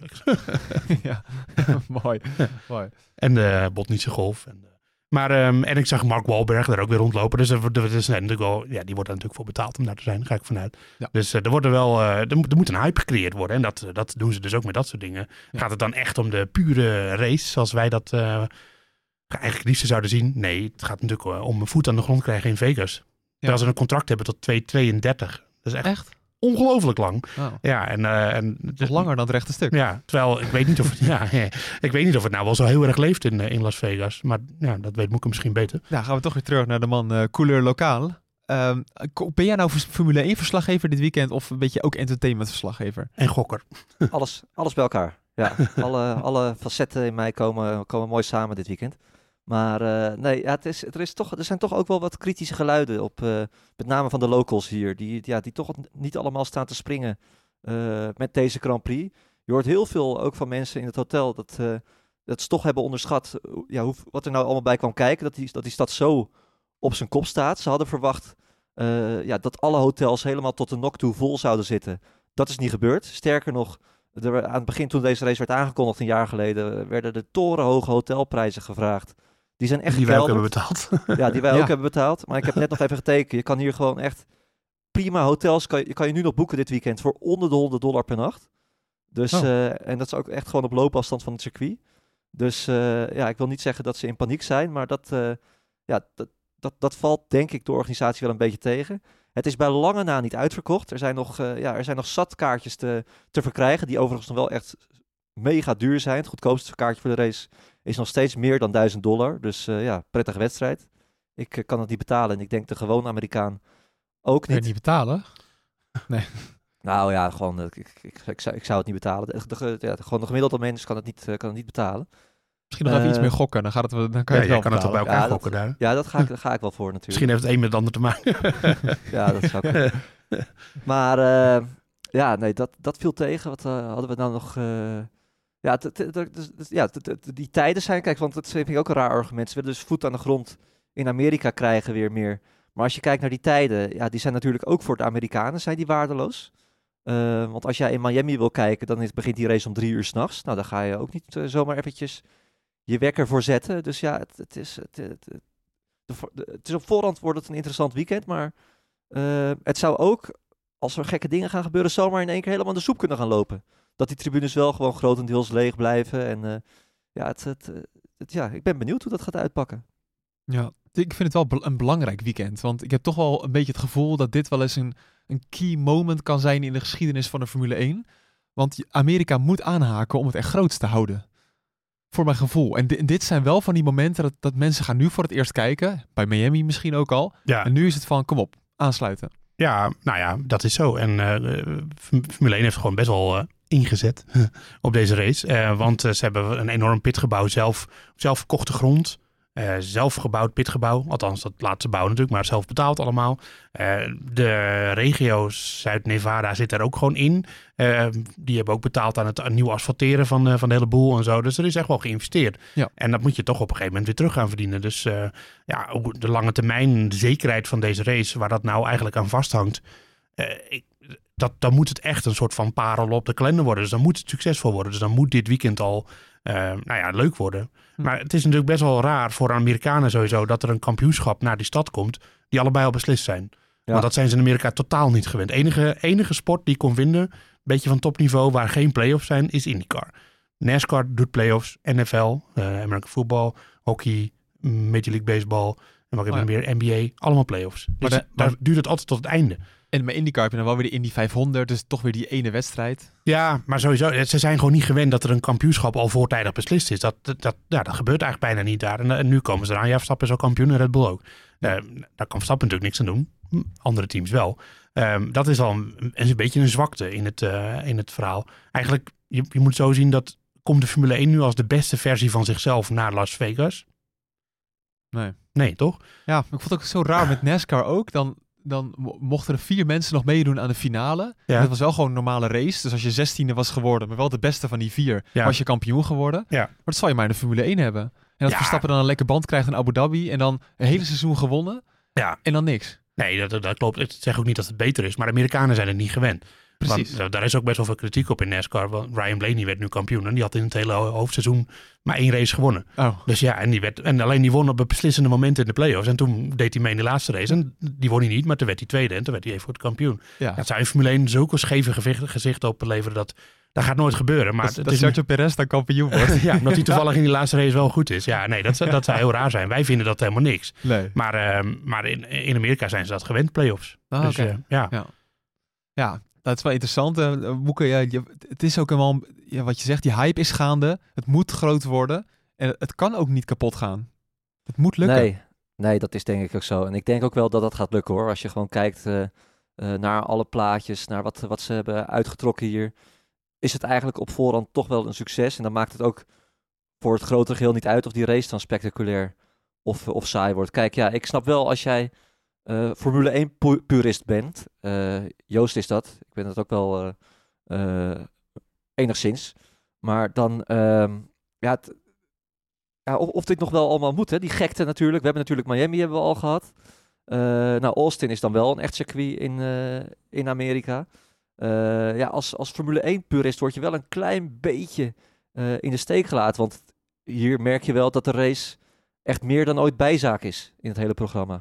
ja, mooi. mooi. En de Botnische Golf. En de, maar, um, en ik zag Mark Wahlberg daar ook weer rondlopen. Dus er, er is natuurlijk wel, ja, die wordt er natuurlijk voor betaald om daar te zijn. Daar ga ik vanuit. Ja. Dus uh, er, wordt er, wel, uh, er, er moet een hype gecreëerd worden. En dat, uh, dat doen ze dus ook met dat soort dingen. Ja. Gaat het dan echt om de pure race, zoals wij dat uh, eigenlijk het liefst zouden zien? Nee, het gaat natuurlijk uh, om een voet aan de grond krijgen in Vegas. Ja. Terwijl ze een contract hebben tot tweeduizend tweeëndertig. Dat is echt... echt? Ongelooflijk lang. Oh. Ja, en, uh, en dus langer dan het rechte stuk. Ja, terwijl ik weet niet of het, ja, ja, ik weet niet of het nou wel zo heel erg leeft in, uh, in Las Vegas. Maar ja, dat weet Moeke misschien beter. Nou, gaan we toch weer terug naar de man uh, couleur lokaal. Um, ben jij nou Formule één verslaggever dit weekend of een beetje ook entertainment verslaggever? En gokker. Alles, alles bij elkaar. Ja, alle, alle facetten in mij komen, komen mooi samen dit weekend. Maar uh, nee, ja, het is, er, is toch, er zijn toch ook wel wat kritische geluiden op, uh, met name van de locals hier, die, ja, die toch niet allemaal staan te springen uh, met deze Grand Prix. Je hoort heel veel ook van mensen in het hotel dat, uh, dat ze toch hebben onderschat ja, hoe, wat er nou allemaal bij kwam kijken, dat die, dat die stad zo op zijn kop staat. Ze hadden verwacht uh, ja, dat alle hotels helemaal tot de nok toe vol zouden zitten. Dat is niet gebeurd. Sterker nog, er, aan het begin toen deze race werd aangekondigd een jaar geleden, werden de torenhoge hotelprijzen gevraagd. Die zijn echt Die wij ook hebben betaald. Ja, die wij ja. ook hebben betaald. Maar ik heb net nog even gekeken. Je kan hier gewoon echt prima hotels. Kan je, kan je nu nog boeken dit weekend voor onder de honderd dollar per nacht. Dus, oh. uh, en dat is ook echt gewoon op loopafstand van het circuit. Dus uh, ja, ik wil niet zeggen dat ze in paniek zijn. Maar dat, uh, ja, dat, dat, dat valt denk ik de organisatie wel een beetje tegen. Het is bij lange na niet uitverkocht. Er zijn nog, uh, ja, er zijn nog zat kaartjes te, te verkrijgen. Die overigens nog wel echt mega duur zijn. Het goedkoopste kaartje voor de race is nog steeds meer dan duizend dollar. Dus uh, ja, prettige wedstrijd. Ik uh, kan het niet betalen en ik denk de gewone Amerikaan ook niet. Kun je niet betalen? Nee. Nou ja, gewoon, uh, ik, ik, ik, ik, zou, ik zou het niet betalen. De, de, de, ja, gewoon de gemiddelde mens kan het niet, uh, kan het niet betalen. Misschien nog uh, even iets meer gokken, dan, gaat het, dan kan je ja, het wel kan het op bij elkaar ja, gokken dat, daar. Ja, dat ga ik, daar ga ik wel voor natuurlijk. Misschien heeft het een met het ander te maken. Ja, dat zou ik. Maar uh, ja, nee, dat, dat viel tegen. Wat uh, hadden we nou nog... Uh, Ja, t- t- t- t- ja t- t- die tijden zijn... Kijk, want dat vind ik ook een raar argument. Ze willen dus voet aan de grond in Amerika krijgen weer meer. Maar als je kijkt naar die tijden... Ja, die zijn natuurlijk ook voor de Amerikanen zijn die waardeloos. Uh, want als jij in Miami wil kijken... dan is, begint die race om drie uur 's nachts. Nou, daar ga je ook niet uh, zomaar eventjes je wekker voor zetten. Dus ja, het, het, is, het, het, het, de, het is op voorhand wordt het een interessant weekend. Maar uh, het zou ook, als er gekke dingen gaan gebeuren... zomaar in één keer helemaal in de soep kunnen gaan lopen. Dat die tribunes wel gewoon grotendeels leeg blijven. En uh, ja, het, het, het, ja, ik ben benieuwd hoe dat gaat uitpakken. Ja, ik vind het wel be- een belangrijk weekend. Want ik heb toch wel een beetje het gevoel dat dit wel eens een een key moment kan zijn in de geschiedenis van de Formule één. Want Amerika moet aanhaken om het echt groots te houden. Voor mijn gevoel. En dit, dit zijn wel van die momenten dat, dat mensen gaan nu voor het eerst kijken. Bij Miami misschien ook al. Ja. En nu is het van, kom op, aansluiten. Ja, nou ja, dat is zo. En uh, Formule één heeft gewoon best wel uh, ingezet op deze race. Uh, want uh, ze hebben een enorm pitgebouw zelf, zelf verkochte grond. Uh, zelf gebouwd pitgebouw. Althans, dat laten ze bouwen natuurlijk, maar zelf betaald allemaal. Uh, de regio's Zuid-Nevada zit er ook gewoon in. Uh, die hebben ook betaald aan het aan nieuw asfalteren van, uh, van de hele boel en zo. Dus er is echt wel geïnvesteerd. Ja. En dat moet je toch op een gegeven moment weer terug gaan verdienen. Dus uh, ja, ook de lange termijn de zekerheid van deze race, waar dat nou eigenlijk aan vasthangt. Uh, ik, dat, dan moet het echt een soort van parel op de kalender worden. Dus dan moet het succesvol worden. Dus dan moet dit weekend al uh, nou ja, leuk worden. Hm. Maar het is natuurlijk best wel raar voor Amerikanen sowieso dat er een kampioenschap naar die stad komt die allebei al beslist zijn. Ja. Want dat zijn ze in Amerika totaal niet gewend. Enige, enige sport die ik kon vinden, een beetje van topniveau waar geen play-offs zijn, is IndyCar. NASCAR doet play-offs, N F L, uh, American football, hockey, Major League Baseball en wat heb ik oh, ja. meer, N B A, allemaal play-offs. Dus maar de, daar maar... duurt het altijd tot het einde. En met IndyCar heb je dan wel weer de Indy vijfhonderd, dus toch weer die ene wedstrijd. Ja, maar sowieso, ze zijn gewoon niet gewend dat er een kampioenschap al voortijdig beslist is. Dat, dat, dat, ja, dat gebeurt eigenlijk bijna niet daar. En, en nu komen ze eraan, ja, Verstappen is al kampioen en Red Bull ook. Uh, daar kan Verstappen natuurlijk niks aan doen. Andere teams wel. Um, dat is al een, een beetje een zwakte in het, uh, in het verhaal. Eigenlijk, je, je moet zo zien dat komt de Formule één nu als de beste versie van zichzelf naar Las Vegas? Nee. Nee, toch? Ja, ik vond het ook zo raar met NASCAR ook. Dan... Dan mochten er vier mensen nog meedoen aan de finale. Ja. Dat was wel gewoon een normale race. Dus als je zestiende was geworden, maar wel de beste van die vier, ja. was je kampioen geworden. Ja. Maar dat zal je maar in de Formule één hebben. En dat ja. Verstappen dan een lekker band krijgt in Abu Dhabi en dan een hele seizoen gewonnen ja. en dan niks. Nee, dat, dat klopt. Ik zeg ook niet dat het beter is, maar de Amerikanen zijn het niet gewend. Precies. Want, daar is ook best wel veel kritiek op in NASCAR. Want Ryan Blaney werd nu kampioen en die had in het hele hoofdseizoen maar één race gewonnen. Oh. Dus ja, en, die werd, en alleen die won op een beslissende moment in de play-offs. En toen deed hij mee in de laatste race. En die won hij niet, maar toen werd hij tweede en toen werd hij even goed kampioen. Ja. Dat zou in Formule één zulke scheve gezicht, gezicht opleveren dat dat gaat nooit gebeuren. Maar dat het dat is Sergio een... Perez dan kampioen wordt. Ja, omdat hij toevallig in die laatste race wel goed is. Ja, nee, dat, dat zou heel raar zijn. Wij vinden dat helemaal niks. Nee. Maar, uh, maar in, in Amerika zijn ze dat gewend, play-offs. Ah, dus okay. uh, ja. ja. Ja. Dat is wel interessant. Uh, Boeken, ja, je, het is ook helemaal, ja, wat je zegt, die hype is gaande. Het moet groot worden. En het kan ook niet kapot gaan. Het moet lukken. Nee, nee, dat is denk ik ook zo. En ik denk ook wel dat dat gaat lukken hoor. Als je gewoon kijkt uh, uh, naar alle plaatjes, naar wat, wat ze hebben uitgetrokken hier, is het eigenlijk op voorhand toch wel een succes. En dan maakt het ook voor het grotere geheel niet uit of die race dan spectaculair of, of saai wordt. Kijk, ja, ik snap wel als jij Uh, Formule één pu- purist bent. Uh, Joost is dat. Ik ben dat ook wel uh, uh, enigszins. Maar dan, uh, ja, t- ja of, of dit nog wel allemaal moet, hè? Die gekte natuurlijk. We hebben natuurlijk Miami hebben we al gehad. Uh, nou, Austin is dan wel een echt circuit in, uh, in Amerika. Uh, ja, als, als Formule één purist word je wel een klein beetje uh, in de steek gelaten. Want hier merk je wel dat de race echt meer dan ooit bijzaak is in het hele programma.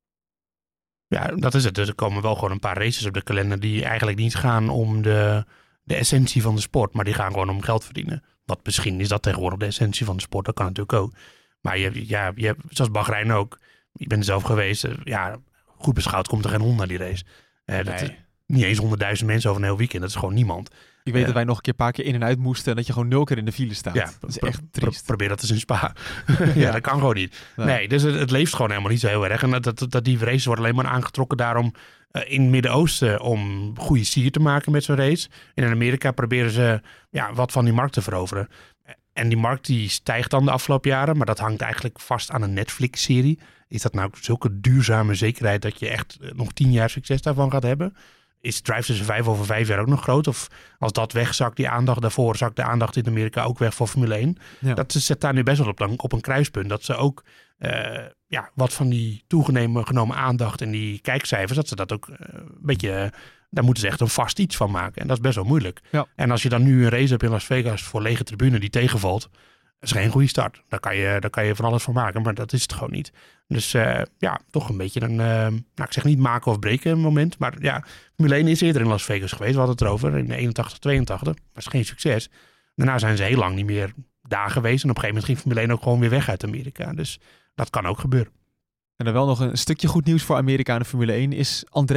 Ja, dat is het. Dus er komen wel gewoon een paar races op de kalender die eigenlijk niet gaan om de, de essentie van de sport, maar die gaan gewoon om geld verdienen. Wat misschien is dat tegenwoordig de essentie van de sport, dat kan natuurlijk ook. Maar je, ja, je hebt, zoals Bahrein ook, je bent er zelf geweest, ja, goed beschouwd komt er geen hond naar die race. Uh, dat nee. is niet eens honderdduizend mensen over een heel weekend, dat is gewoon niemand. Ik weet uh, dat wij nog een keer een paar keer in en uit moesten en dat je gewoon nul keer in de file staat. Ja, dat is pro- echt triest. Pro- probeer dat eens in Spa. ja, ja, dat kan gewoon niet. Nee, nee dus het, het leeft gewoon helemaal niet zo heel erg. En dat, dat, dat die races worden alleen maar aangetrokken daarom uh, in het Midden-Oosten om goede sier te maken met zo'n race. En in Amerika proberen ze ja, wat van die markt te veroveren. En die markt die stijgt dan de afgelopen jaren, maar dat hangt eigenlijk vast aan een Netflix-serie. Is dat nou zulke duurzame zekerheid dat je echt nog tien jaar succes daarvan gaat hebben? Is Drive tussen vijf over vijf jaar ook nog groot? Of als dat wegzakt, die aandacht daarvoor, zakt de aandacht in Amerika ook weg voor Formule één. Ja. Dat zet daar nu best wel op, op een kruispunt. Dat ze ook uh, ja, wat van die toegenomen genomen aandacht en die kijkcijfers, dat ze dat ook uh, een beetje, uh, daar moeten ze echt een vast iets van maken. En dat is best wel moeilijk. Ja. En als je dan nu een race hebt in Las Vegas voor lege tribune die tegenvalt, dat is geen goede start. Daar kan je, daar kan je van alles van maken, maar dat is het gewoon niet. Dus uh, ja, toch een beetje een, uh, nou ik zeg niet maken of breken moment. Maar ja, Formule één is eerder in Las Vegas geweest. We hadden het erover in eenentachtig, tweeëntachtig. Was geen succes. Daarna zijn ze heel lang niet meer daar geweest. En op een gegeven moment ging Formule één ook gewoon weer weg uit Amerika. Dus dat kan ook gebeuren. En dan wel nog een stukje goed nieuws voor Amerika en de Formule één is Andretti.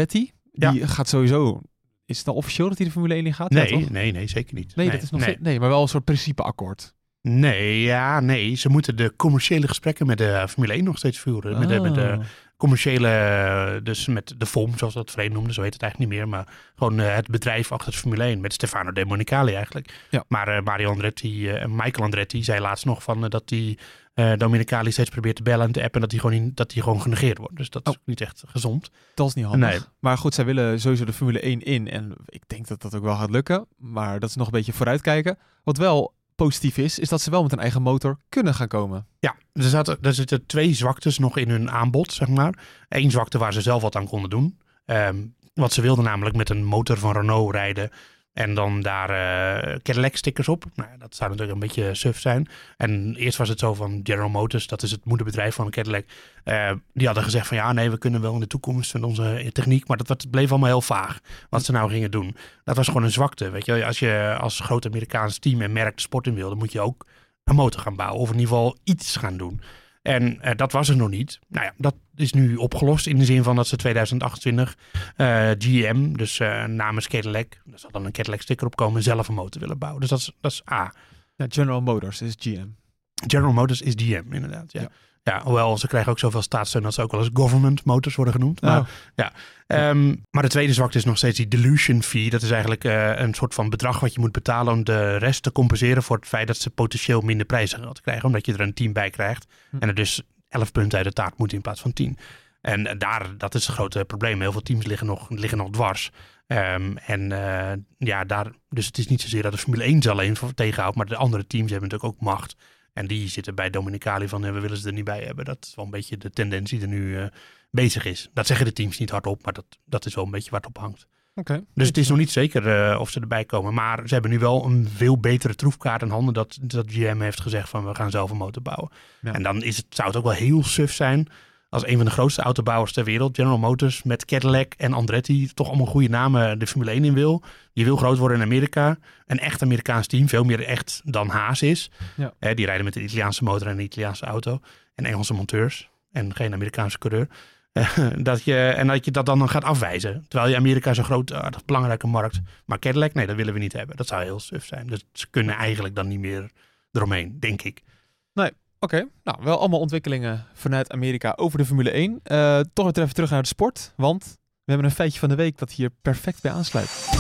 die Ja. gaat sowieso... Is het al officieel dat hij de Formule één in gaat? Ja, Nee, toch? nee, nee, zeker niet. Nee, dat is nog nee. steeds- nee, maar wel een soort principeakkoord. Nee, ja, nee. Ze moeten de commerciële gesprekken met de Formule één nog steeds voeren. Met, de, met de Ah. commerciële, dus met de F O M, zoals we dat vreemd noemden, zo heet het eigenlijk niet meer. Maar gewoon uh, het bedrijf achter de Formule één, met Stefano De Monicali eigenlijk. Ja. Maar uh, Mario Andretti en uh, Michael Andretti zei laatst nog van uh, dat die uh, Dominicali steeds probeert te bellen en te appen, dat die gewoon, in, dat die gewoon genegeerd wordt. Dus dat Oh. is niet echt gezond. Dat is niet handig. Nee. Maar goed, zij willen sowieso de Formule één in. En ik denk dat dat ook wel gaat lukken. Maar dat is nog een beetje vooruitkijken. Wat wel positief is, is dat ze wel met een eigen motor kunnen gaan komen. Ja, er, zaten, er zitten twee zwaktes nog in hun aanbod, zeg maar. Eén zwakte waar ze zelf wat aan konden doen. Um, want ze wilden namelijk met een motor van Renault rijden en dan daar uh, Cadillac stickers op. Nou, dat zou natuurlijk een beetje suf zijn. En eerst was het zo van General Motors, dat is het moederbedrijf van Cadillac. Uh, die hadden gezegd van ja, nee, we kunnen wel in de toekomst van onze techniek, maar dat, dat bleef allemaal heel vaag wat ze nou gingen doen. Dat was gewoon een zwakte, weet je. Als je als groot Amerikaans team en merk de sport in wilde, moet je ook een motor gaan bouwen of in ieder geval iets gaan doen. En uh, dat was er nog niet. Nou ja, dat is nu opgelost in de zin van dat ze tweeduizend achtentwintig uh, G M, dus uh, namens Cadillac, daar zal dan een Cadillac sticker op komen, zelf een motor willen bouwen. Dus dat is, dat is A. Ja, General Motors is G M. General Motors is G M, inderdaad. Ja. Ja. Ja, hoewel ze krijgen ook zoveel staatssteun dat ze ook wel eens government motors worden genoemd. Maar, Oh. ja. Um, maar de tweede zwakte is nog steeds die dilution fee. Dat is eigenlijk uh, een soort van bedrag wat je moet betalen om de rest te compenseren voor het feit dat ze potentieel minder prijzengeld krijgen. Omdat je er een team bij krijgt. Hm. En er dus elf punten uit de taart moet in plaats van tien. En uh, daar, dat is het grote probleem. Heel veel teams liggen nog, liggen nog dwars. Um, en uh, ja, daar, dus het is niet zozeer dat de Formule één ze alleen tegenhoudt, maar de andere teams hebben natuurlijk ook macht. En die zitten bij Dominicali van, we willen ze er niet bij hebben. Dat is wel een beetje de tendentie die er nu uh, bezig is. Dat zeggen de teams niet hardop, maar dat, dat is wel een beetje waar het op hangt. Okay. Dus het is nog niet zeker uh, of ze erbij komen. Maar ze hebben nu wel een veel betere troefkaart in handen dat, dat G M heeft gezegd van, we gaan zelf een motor bouwen. Ja. En dan is het, zou het ook wel heel suf zijn als een van de grootste autobouwers ter wereld, General Motors, met Cadillac en Andretti, toch allemaal goede namen de Formule één in wil. Die wil groot worden in Amerika. Een echt Amerikaans team, veel meer echt dan Haas is. Ja. Eh, die rijden met een Italiaanse motor en een Italiaanse auto. En Engelse monteurs. En geen Amerikaanse coureur. Uh, dat je, en dat je dat dan gaat afwijzen. Terwijl je Amerika is een groot, uh, belangrijke markt. Maar Cadillac, nee, dat willen we niet hebben. Dat zou heel suf zijn. Dus ze kunnen eigenlijk dan niet meer eromheen, denk ik. Nee. Oké, okay. Nou, wel allemaal ontwikkelingen vanuit Amerika over de Formule één. Uh, toch weer even terug naar de sport, want we hebben een feitje van de week dat hier perfect bij aansluit.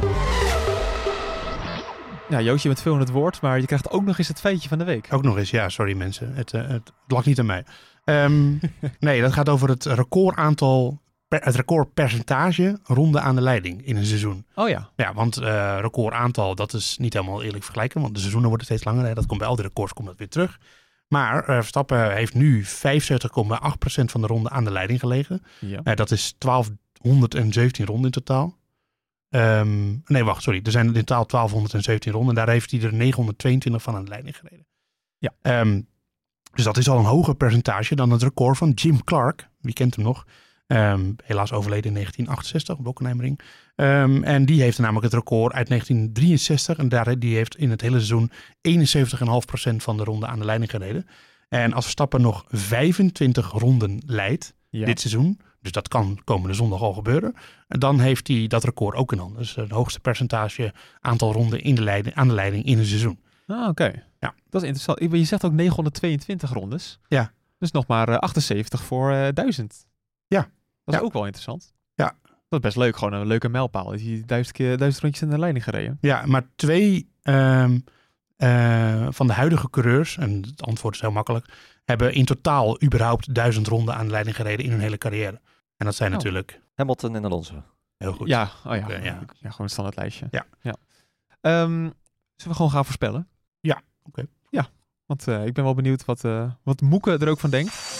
Ja, Joostje, je bent veel in het woord, maar je krijgt ook nog eens het feitje van de week. Ook nog eens, ja, sorry mensen. Het, uh, het lag niet aan mij. Um, nee, dat gaat over het recordaantal, per, het recordpercentage ronden aan de leiding in een seizoen. Oh ja. Ja, want uh, recordaantal, dat is niet helemaal eerlijk vergelijken, want de seizoenen worden steeds langer. Hè. Dat komt bij al die records komt dat weer terug. Maar uh, Verstappen heeft nu vijfenzeventig komma acht procent van de ronden aan de leiding gelegen. Ja. Uh, dat is twaalfhonderdzeventien ronden in totaal. Um, nee, wacht, sorry. Er zijn in totaal twaalfhonderdzeventien ronden. En daar heeft hij er negenhonderdtweeëntwintig van aan de leiding gereden. Ja. Um, dus dat is al een hoger percentage dan het record van Jim Clark. Wie kent hem nog? Um, helaas overleden in negentien achtenzestig, op Hockenheimring. Um, en die heeft namelijk het record uit negentien drieënzestig. En daar, die heeft in het hele seizoen eenenzeventig komma vijf procent van de ronden aan de leiding gereden. En als Verstappen nog vijfentwintig ronden leidt ja. dit seizoen, dus dat kan komende zondag al gebeuren, dan heeft hij dat record ook in handen. Dus het hoogste percentage aantal ronden in de leiding, aan de leiding in een seizoen. Ah, oké. Okay. Ja. Dat is interessant. Je zegt ook negenhonderdtweeëntwintig rondes. Ja. Dus nog maar uh, achtenzeventig voor uh, duizend. Ja. Dat is ja. ook wel interessant. Ja. Dat is best leuk. Gewoon een leuke mijlpaal. Dat je duizend, keer, duizend rondjes in de leiding gereden. Ja, maar twee um, uh, van de huidige coureurs, en het antwoord is heel makkelijk, hebben in totaal überhaupt duizend ronden aan de leiding gereden in hun hele carrière. En dat zijn oh. natuurlijk Hamilton en Alonso. Heel goed. Ja, oh ja. Okay, ja. ja, gewoon een standaardlijstje. Ja. ja. Um, zullen we gewoon gaan voorspellen? Ja, oké. Okay. Ja, want uh, ik ben wel benieuwd wat, uh, wat Moeke er ook van denkt.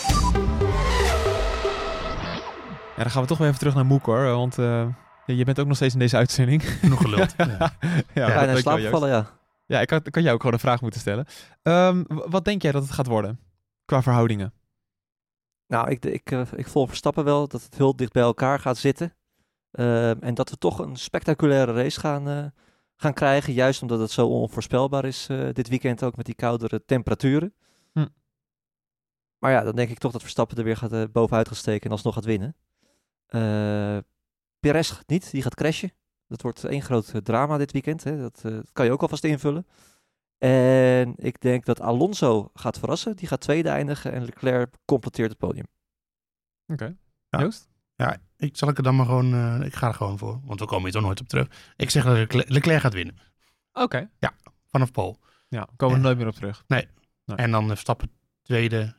Ja, dan gaan we toch weer even terug naar Moeke, hoor. Want uh, je bent ook nog steeds in deze uitzending. Nog geluld. ja, ja, ja in slaap vallen, ja. Ja, ik had, ik had jou ook gewoon een vraag moeten stellen. Um, wat denk jij dat het gaat worden? Qua verhoudingen. Nou, ik, ik, uh, ik volg Verstappen wel dat het heel dicht bij elkaar gaat zitten. Uh, en dat we toch een spectaculaire race gaan, uh, gaan krijgen. Juist omdat het zo onvoorspelbaar is uh, dit weekend ook met die koudere temperaturen. Hm. Maar ja, dan denk ik toch dat Verstappen er weer gaat, uh, bovenuit gaat steken en alsnog gaat winnen. Uh, Perez niet, die gaat crashen. Dat wordt één groot uh, drama dit weekend. Hè. Dat, uh, dat kan je ook alvast invullen. En ik denk dat Alonso gaat verrassen. Die gaat tweede eindigen en Leclerc completeert het podium. Oké. Okay. Ja. Joost? Ja, ik zal ik er dan maar gewoon... Uh, ik ga er gewoon voor. Want we komen hier toch nooit op terug. Ik zeg dat Leclerc, Leclerc gaat winnen. Oké. Okay. Ja, vanaf Pole. Ja, we komen er nooit meer op terug. Nee. nee. En dan uh, Verstappen tweede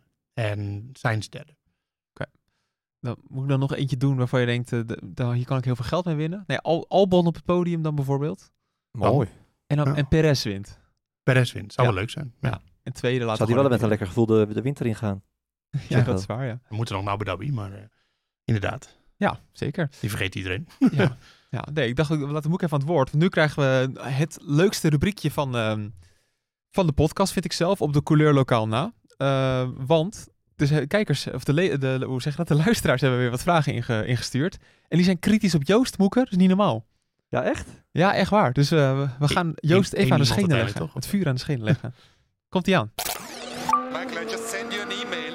en Sainz derde. Oké. Okay. Dan moet ik dan nog eentje doen waarvan je denkt, uh, de, de, hier kan ik heel veel geld mee winnen. Nee, Al- Albon op het podium dan bijvoorbeeld. Mooi. En, dan, ja. en Perez wint. Perez wint, zou ja. wel leuk zijn. Ja. ja. En tweede laten Zou die wel met een lekker gevoel de, de winter ingaan? Ja, dat is waar, ja. We moeten nog naar Abu Dhabi, maar uh, inderdaad. Ja, zeker. Die vergeet iedereen. ja. ja, nee, ik dacht, laten we ook even aan het woord. Want nu krijgen we het leukste rubriekje van, uh, van de podcast, vind ik zelf, op de couleur lokaal na. Uh, want de kijkers, of de, le- de, hoe zeg je dat, de luisteraars hebben weer wat vragen inge- ingestuurd. En die zijn kritisch op Joost Moeker, dat is niet normaal. Ja, echt? Ja, echt waar. Dus uh, we gaan Joost even aan de schenen leggen. Toch? Het vuur aan de schenen leggen. Komt-ie aan. Michael, I just send you an email.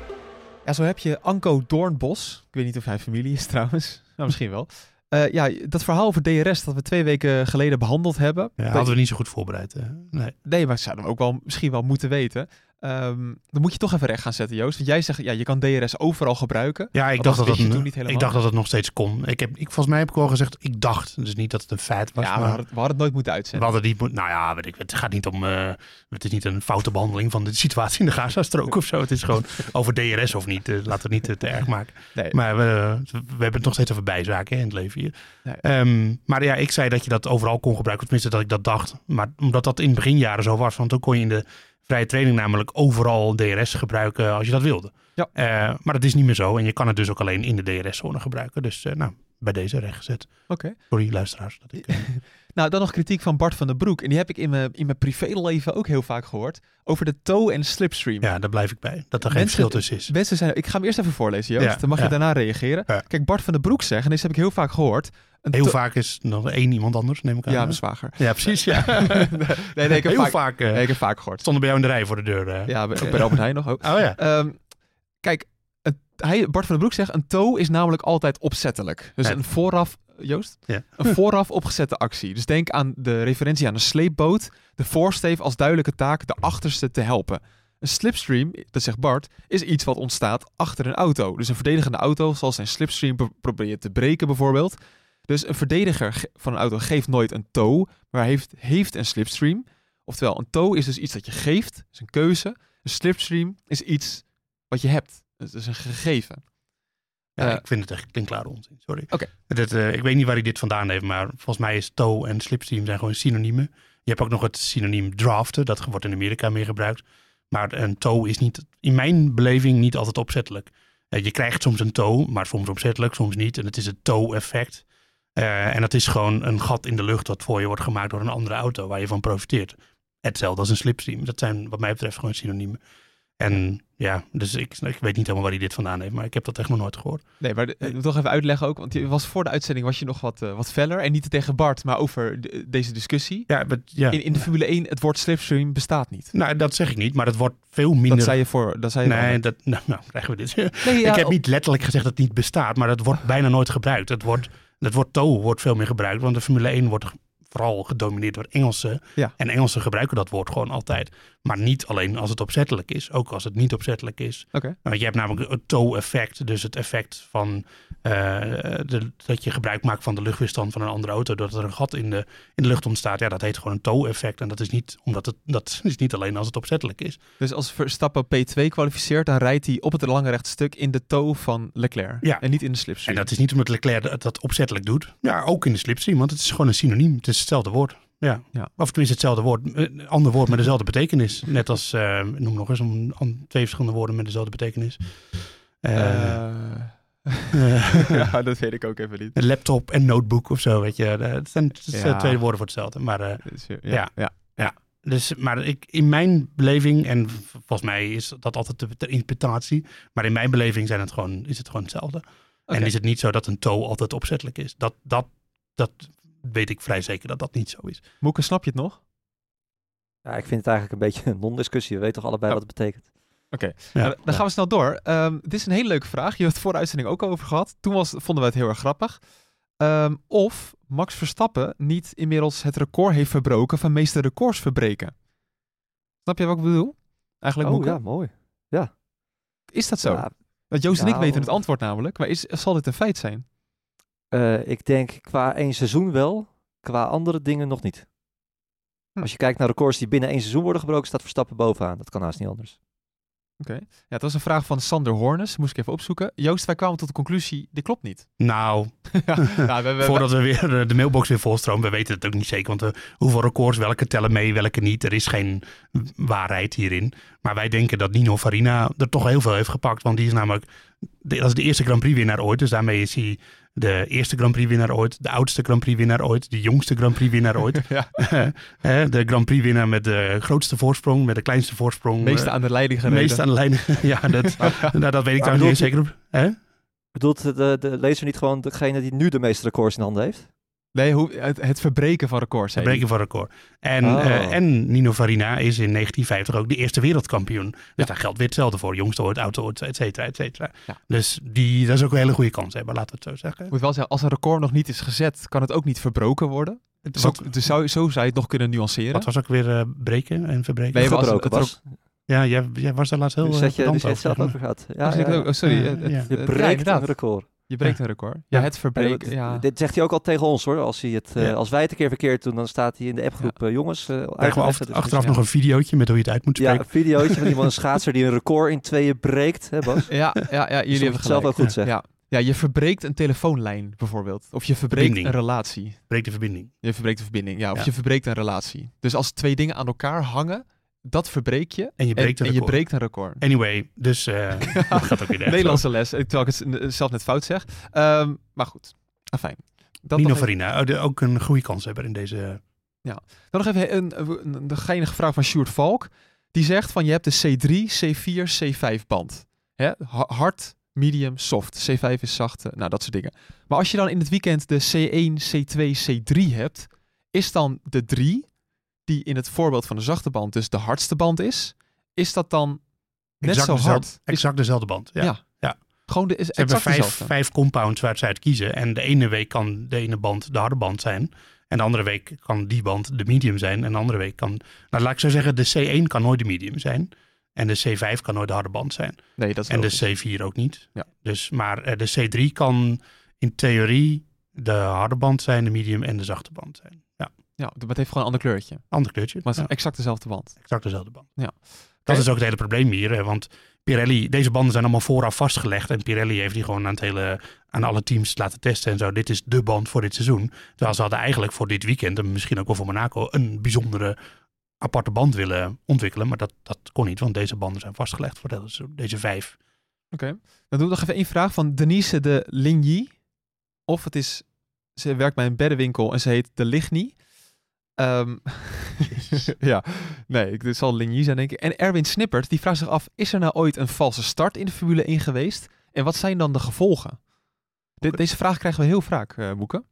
Ja, zo heb je Anko Doornbos. Ik weet niet of hij familie is trouwens. Nou, misschien wel. Uh, ja, dat verhaal over D R S dat we twee weken geleden behandeld hebben. Ja, hadden we niet zo goed voorbereid. Uh, nee. nee, maar zouden we ook wel misschien wel moeten weten. Um, dan moet je toch even recht gaan zetten, Joost. Want jij zegt, ja, je kan D R S overal gebruiken. Ja, ik dacht dat, dat, n- niet ik dacht dat het nog steeds kon. Ik heb, ik, volgens mij heb ik wel gezegd, ik dacht. Dus niet dat het een feit was. Ja, maar we hadden, we hadden het nooit moeten uitzenden. We hadden niet moeten, nou ja, weet ik, het gaat niet om, uh, het is niet een foute behandeling van de situatie in de Gazastrook of zo. Het is gewoon over D R S of niet. Uh, laten we het niet uh, te erg maken. Nee. Maar we, we hebben het nog steeds over bijzaken hè, in het leven hier. Nee. Um, maar ja, ik zei dat je dat overal kon gebruiken. Tenminste, dat ik dat dacht. Maar omdat dat in de beginjaren zo was. Want toen kon je in de vrije training namelijk overal D R S gebruiken als je dat wilde. Ja. Uh, maar dat is niet meer zo. En je kan het dus ook alleen in de D R S-zone gebruiken. Dus uh, nou, bij deze rechtgezet. Oké. Okay. Sorry, luisteraars. Dat ik, uh... nou, dan nog kritiek van Bart van den Broek. En die heb ik in mijn, in mijn privéleven ook heel vaak gehoord. Over de tow- en slipstream. Ja, daar blijf ik bij. Dat er mensen, geen verschil tussen is. Mensen zijn, ik ga hem eerst even voorlezen, Joost. Ja, dan mag ja. je daarna reageren. Ja. Kijk, Bart van den Broek zegt, en deze heb ik heel vaak gehoord. Heel to- vaak is nog één iemand anders, neem ik aan. Ja, mijn zwager. Ja, precies. Ja. nee, nee, ik heb heel vaak, vaak, uh, nee, ik heb vaak gehoord. Stonden bij jou in de rij voor de deur. Uh. Ja, ook bij Albert Heijn nog ook. Oh ja. Um, kijk, het, hij, Bart van den Broek zegt, een tow is namelijk altijd opzettelijk. Dus ja. een vooraf... Joost? Ja. Een vooraf opgezette actie. Dus denk aan de referentie aan een sleepboot. De voorsteef als duidelijke taak de achterste te helpen. Een slipstream, dat zegt Bart, is iets wat ontstaat achter een auto. Dus een verdedigende auto zal zijn slipstream pro- proberen te breken bijvoorbeeld. Dus een verdediger ge- van een auto geeft nooit een tow, maar heeft, heeft een slipstream. Oftewel, een tow is dus iets dat je geeft, is een keuze. Een slipstream is iets wat je hebt. Het is een gegeven. Ja, uh, ik vind het echt klinkklare onzin. Sorry. Okay. Dat, uh, ik weet niet waar hij dit vandaan heeft, maar volgens mij is tow en slipstream zijn gewoon synoniemen. Je hebt ook nog het synoniem draften, dat wordt in Amerika meer gebruikt. Maar een tow is niet, in mijn beleving niet altijd opzettelijk. Uh, je krijgt soms een tow, maar soms opzettelijk, soms niet. En het is het tow-effect. Uh, en dat is gewoon een gat in de lucht wat voor je wordt gemaakt door een andere auto waar je van profiteert. Hetzelfde als een slipstream. Dat zijn wat mij betreft gewoon synoniemen. En ja, dus ik, ik weet niet helemaal waar hij dit vandaan heeft, maar ik heb dat echt nog nooit gehoord. Nee, maar de, ik moet toch even uitleggen ook, want je was voor de uitzending was je nog wat, uh, wat feller. En niet tegen Bart, maar over de, deze discussie. Ja, but, ja. In, in de Formule één, het woord slipstream bestaat niet. Nou, dat zeg ik niet, maar het wordt veel minder... Dat zei je voor... Dat zei je nee, dat, nou, nou krijgen we dit. Nee, ja, ik heb niet letterlijk gezegd dat het niet bestaat, maar het wordt bijna nooit gebruikt. Het wordt, het woord tow wordt veel meer gebruikt, want de Formule één wordt vooral gedomineerd door Engelsen. Ja. En Engelsen gebruiken dat woord gewoon altijd. Maar niet alleen als het opzettelijk is, ook als het niet opzettelijk is. Okay. Want je hebt namelijk het tow-effect, dus het effect van uh, de, dat je gebruik maakt van de luchtweerstand van een andere auto, doordat er een gat in de, in de lucht ontstaat. Ja, dat heet gewoon een tow-effect. En dat is niet omdat het dat is niet alleen als het opzettelijk is. Dus als Verstappen P twee kwalificeert, dan rijdt hij op het lange rechtstuk in de tow van Leclerc. Ja. En niet in de slipstream. En dat is niet omdat Leclerc dat, dat opzettelijk doet. Ja, ook in de slipstream, want het is gewoon een synoniem. Het is hetzelfde woord. Ja. Ja. Of tenminste hetzelfde woord, een ander woord met dezelfde betekenis. Net als, uh, noem nog eens, een, een, twee verschillende woorden met dezelfde betekenis. Uh, uh, ja, dat weet ik ook even niet. Een laptop en notebook of zo, weet je. Het zijn, het zijn ja. twee woorden voor hetzelfde. Maar uh, ja, ja, ja. ja. Dus, maar ik, in mijn beleving, en volgens mij is dat altijd de, de interpretatie, maar in mijn beleving zijn het gewoon, is het gewoon hetzelfde. Okay. En is het niet zo dat een tow altijd opzettelijk is. Dat, dat, dat weet ik vrij zeker dat dat niet zo is. Moeke, snap je het nog? Ja, ik vind het eigenlijk een beetje een non-discussie. We weten toch allebei oh. wat het betekent. Oké, okay. ja, nou, dan gaan we snel door. Um, dit is een hele leuke vraag. Je hebt het voor de uitzending ook over gehad. Toen was, vonden we het heel erg grappig. Um, of Max Verstappen niet inmiddels het record heeft verbroken van meeste records verbreken. Snap je wat ik bedoel? Eigenlijk Oh Moeke? ja, mooi. Ja. Is dat zo? Ja, Want Joost en ik nou, weten het antwoord namelijk. Maar is, zal dit een feit zijn? Uh, ik denk qua één seizoen wel, qua andere dingen nog niet. Hm. Als je kijkt naar records die binnen één seizoen worden gebroken, staat Verstappen bovenaan. Dat kan haast niet anders. Oké. Okay. Ja, het was een vraag van Sander Hornes. Moest ik even opzoeken. Joost, wij kwamen tot de conclusie, dit klopt niet. Nou, ja, nou we, we, voordat we weer de mailbox weer volstromen, we weten het ook niet zeker. Want uh, hoeveel records, welke tellen mee, welke niet. Er is geen waarheid hierin. Maar wij denken dat Nino Farina er toch heel veel heeft gepakt. Want die is namelijk, de, dat is de eerste Grand Prix winnaar ooit. Dus daarmee is hij de eerste Grand Prix winnaar ooit. De oudste Grand Prix winnaar ooit. De jongste Grand Prix winnaar ooit. ja. De Grand Prix winnaar met de grootste voorsprong, met de kleinste voorsprong. Meeste aan de leiding gereden. Meeste aan de leiding. Ja, dat, nou, dat weet ik trouwens niet zeker. Hè? Bedoelt de, de lezer niet gewoon degene die nu de meeste records in handen heeft? Nee, hoe, het, het verbreken van records. Het verbreken van record. En, oh. uh, en Nino Farina is in negentien vijftig ook de eerste wereldkampioen. Dus ja. daar geldt weer hetzelfde voor. Jongste ooit, oudste ooit, et cetera, et cetera. Ja. Dus die, dat is ook een hele goede kans hebben, laten we het zo zeggen. Ik moet wel zeggen, als een record nog niet is gezet, kan het ook niet verbroken worden. Dus, ook, dus zou, zo zou je het nog kunnen nuanceren. Wat was ook weer uh, breken en verbreken? Nee, verbroken was. Ja, jij, jij was daar laatst heel... Dus dat je, dus je het zelf over gehad. Ja, ja, ja. Oh, sorry. Uh, ja. Je breekt ja, een record. Je breekt een record. Ja, ja het verbreken. Ja, ja. Dit zegt hij ook al tegen ons hoor. Als, hij het, uh, ja. als wij het een keer verkeerd doen, dan staat hij in de appgroep ja. uh, jongens. Uh, af, dus achteraf dus, nog ja. een videootje met hoe je het uit moet spreken. Ja, een videootje van iemand, een schaatser die een record in tweeën breekt. Hè Bas? Ja, ja, ja jullie hebben het zelf ook goed zeggen. Ja. Ja, je verbreekt een telefoonlijn bijvoorbeeld. Of je verbreekt verbinding. een relatie. Breekt de verbinding. Je verbreekt de verbinding, ja. Of ja. je verbreekt een relatie. Dus als twee dingen aan elkaar hangen, dat verbreek je. En je breekt, en, een, en je breekt een record. Anyway, dus uh, dat gaat ook weer Nederlandse les, terwijl ik het zelf net fout zeg. Um, maar goed, fijn. Dat Nino Farina, even... ook een goede kans hebben in deze... Ja. Dan nog even een, een, een, een geinige vraag van Sjoerd Valk. Die zegt van je hebt de C drie, C vier, C vijf band. Hè? Hard, medium, soft. C vijf is zacht, nou dat soort dingen. Maar als je dan in het weekend de C één, C twee, C drie hebt, is dan de drie... die in het voorbeeld van de zachte band dus de hardste band is, is dat dan net exact zo hard? Dezelfde, exact dezelfde band, ja. ja. ja. Gewoon de, is Ze hebben vijf, vijf compounds waar ze uit kiezen. En de ene week kan de ene band de harde band zijn. En de andere week kan die band de medium zijn. En de andere week kan... Nou, laat ik zo zeggen, de C één kan nooit de medium zijn. En de C vijf kan nooit de harde band zijn. Nee, dat is en de C vier ook niet. Ja. Dus, maar de C drie kan in theorie de harde band zijn, de medium en de zachte band zijn. Ja. Ja, maar het heeft gewoon een ander kleurtje. Ander kleurtje. Maar het is ja. exact dezelfde band. Exact dezelfde band. Ja. Dat is ook het hele probleem hier. Want Pirelli, deze banden zijn allemaal vooraf vastgelegd. En Pirelli heeft die gewoon aan, het hele, aan alle teams laten testen en zo. Dit is de band voor dit seizoen. Terwijl ze hadden eigenlijk voor dit weekend, en misschien ook wel voor Monaco, een bijzondere aparte band willen ontwikkelen. Maar dat, dat kon niet, want deze banden zijn vastgelegd voor deze, deze vijf. Oké. Okay. Dan doe ik nog even één vraag van Denise de Ligny. Of het is, ze werkt bij een beddenwinkel en ze heet de Ligny. Um, ja, nee, het zal Ligny zijn denk ik. En Erwin Snippert, die vraagt zich af, is er nou ooit een valse start in de Formule één geweest? En wat zijn dan de gevolgen? De, deze vraag krijgen we heel vaak, uh, Boeken.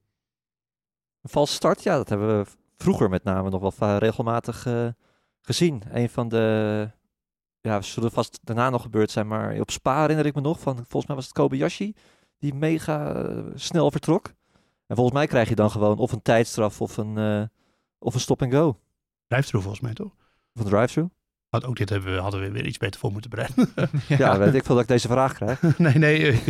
Een valse start, ja, dat hebben we vroeger met name nog wel regelmatig uh, gezien. Een van de, ja, zullen vast daarna nog gebeurd zijn, maar op Spa herinner ik me nog van, volgens mij was het Kobayashi, die mega uh, snel vertrok. En volgens mij krijg je dan gewoon of een tijdstraf of een... Uh, Of een stop-and-go. Drive-through volgens mij, toch? Of een drive-through? Had, ook dit hebben we, hadden we weer iets beter voor moeten bereiden. ja, ja, weet ik veel dat ik deze vraag krijg. nee, nee.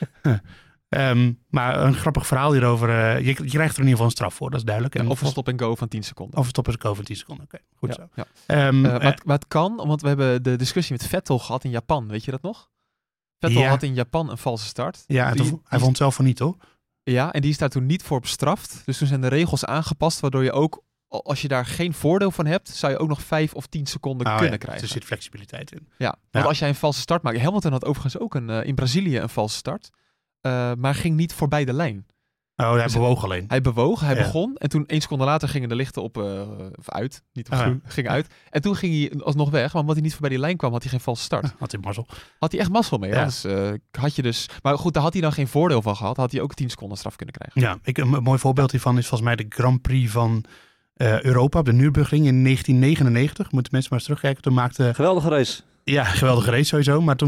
um, maar een grappig verhaal hierover. Uh, je, je krijgt er in ieder geval een straf voor, dat is duidelijk. Ja, en of een stop-and-go van tien seconden. Of een stop-and-go van tien seconden, oké. Okay, goed ja, zo. Ja. Um, uh, uh, maar, het, maar het kan, want we hebben de discussie met Vettel gehad in Japan. Weet je dat nog? Vettel ja. had in Japan een valse start. Ja, die, die, hij vond zelf van niet, hoor. Ja, en die is daar toen niet voor bestraft. Dus toen zijn de regels aangepast, waardoor je ook, als je daar geen voordeel van hebt, zou je ook nog vijf of tien seconden oh, kunnen ja. krijgen. Dus er zit flexibiliteit in. Ja, want ja. als jij een valse start maakt... Hamilton had overigens ook een, uh, in Brazilië een valse start. Uh, maar ging niet voorbij de lijn. Oh, hij dus bewoog alleen. Hij bewoog, hij ja. begon. En toen één seconde later gingen de lichten op, uh, of uit. Niet op oh, groen, ja. ging uit. En toen ging hij alsnog weg. Maar omdat hij niet voorbij die lijn kwam, had hij geen valse start. Had hij mazzel. Had hij echt mazzel mee. Ja. Dus, uh, had je dus, maar goed, daar had hij dan geen voordeel van gehad. Had hij ook tien seconden straf kunnen krijgen. Ja, ik, een, een mooi voorbeeld hiervan is volgens mij de Grand Prix van uh, Europa op de Nürburgring in negentien negenennegentig. Moeten mensen maar eens terugkijken. Toen maakte... Geweldige race. Ja, geweldige race sowieso. Maar toen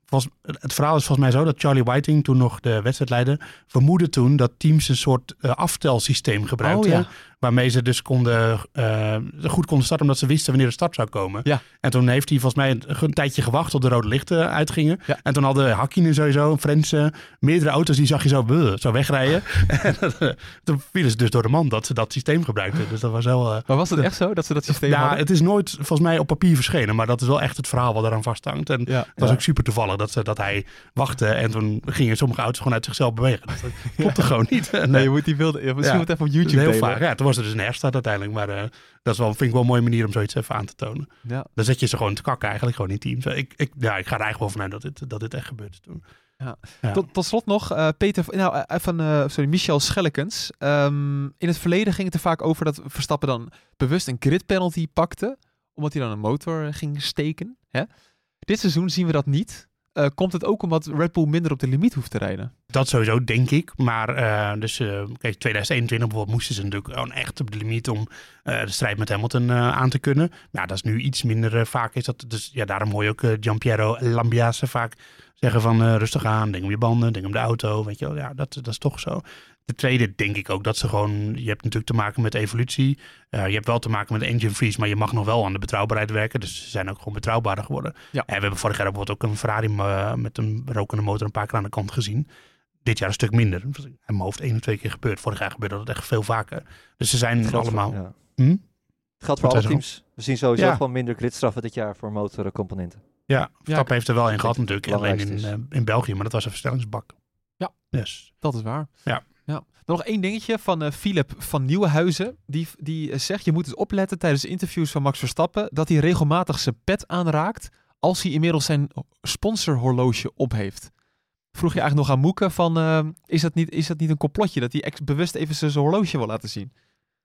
volgens, het verhaal is volgens mij zo dat Charlie Whiting, toen nog de wedstrijd leidde, vermoedde toen dat teams een soort uh, aftelsysteem gebruikten. Oh, ja. Waarmee ze dus konden, uh, goed konden starten omdat ze wisten wanneer de start zou komen. Ja. En toen heeft hij volgens mij een, een tijdje gewacht tot de rode lichten uitgingen. Ja. En toen hadden Hakkinen sowieso, Frensen, meerdere auto's die zag je zo, buh, zo wegrijden. En toen vielen ze dus door de mand dat ze dat systeem gebruikten. Dus dat was wel... Uh, maar was het echt zo dat ze dat systeem ja, hadden? het is nooit volgens mij op papier verschenen. Maar dat is wel echt het verhaal wat eraan vasthangt. En Ja. het was Ja. ook super toevallig dat, ze, dat hij wachtte. En toen gingen sommige auto's gewoon uit zichzelf bewegen. Dat klopte ja. gewoon niet. Nee, je moet die beelden... Ja, misschien Ja. moet het even op YouTube Heel delen. vaag. Ja, toen was er dus een herstart uiteindelijk. Maar uh, dat is wel, vind ik wel een mooie manier om zoiets even aan te tonen. Ja. Dan zet je ze gewoon te kakken eigenlijk, gewoon in teams. Ik, ik, ja, ik ga er eigenlijk wel vanuit dat dit, dat dit echt gebeurd is toen. Ja. Ja. Tot, tot slot nog, uh, Peter, nou, uh, van, uh, sorry, Michel Schellekens. Um, in het verleden ging het er vaak over dat Verstappen dan bewust een grid penalty pakte, omdat hij dan een motor ging steken. Hè? Dit seizoen zien we dat niet. Uh, komt het ook omdat Red Bull minder op de limiet hoeft te rijden? Dat sowieso, denk ik. Maar uh, dus, uh, kijk, tweeduizend eenentwintig bijvoorbeeld moesten ze natuurlijk gewoon echt op de limiet om uh, de strijd met Hamilton uh, aan te kunnen. Nou, dat is nu iets minder uh, vaak. Is dat, dus ja, daarom hoor je ook uh, Gianpiero Lambiase vaak zeggen van uh, rustig aan, denk om je banden, denk om de auto. Weet je wel, ja, dat, dat is toch zo. De tweede denk ik ook dat ze gewoon, je hebt natuurlijk te maken met evolutie. Uh, je hebt wel te maken met engine freeze, maar je mag nog wel aan de betrouwbaarheid werken. Dus ze zijn ook gewoon betrouwbaarder geworden. Ja. En we hebben vorig jaar bijvoorbeeld ook een Ferrari uh, met een rokende motor een paar keer aan de kant gezien. Dit jaar een stuk minder. In mijn hoofd één of twee keer gebeurd. Vorig jaar gebeurde dat echt veel vaker. Dus ze zijn allemaal... Voor, ja. hm? Het geldt voor Wat alle teams. We zien sowieso ja. gewoon minder gridstraffen dit jaar voor motorcomponenten. Ja, Verstappen ja, heeft er wel in gehad natuurlijk. Alleen in, uh, in België, maar dat was een versnellingsbak. Ja, yes. Dat is waar. Ja. Ja. Nog één dingetje van uh, Philip van Nieuwenhuizen. Die, die uh, zegt, je moet eens opletten tijdens interviews van Max Verstappen dat hij regelmatig zijn pet aanraakt als hij inmiddels zijn sponsorhorloge op heeft. Vroeg je eigenlijk nog aan Moeke van, uh, is, dat niet, is dat niet een complotje dat hij ex- bewust even zijn horloge wil laten zien?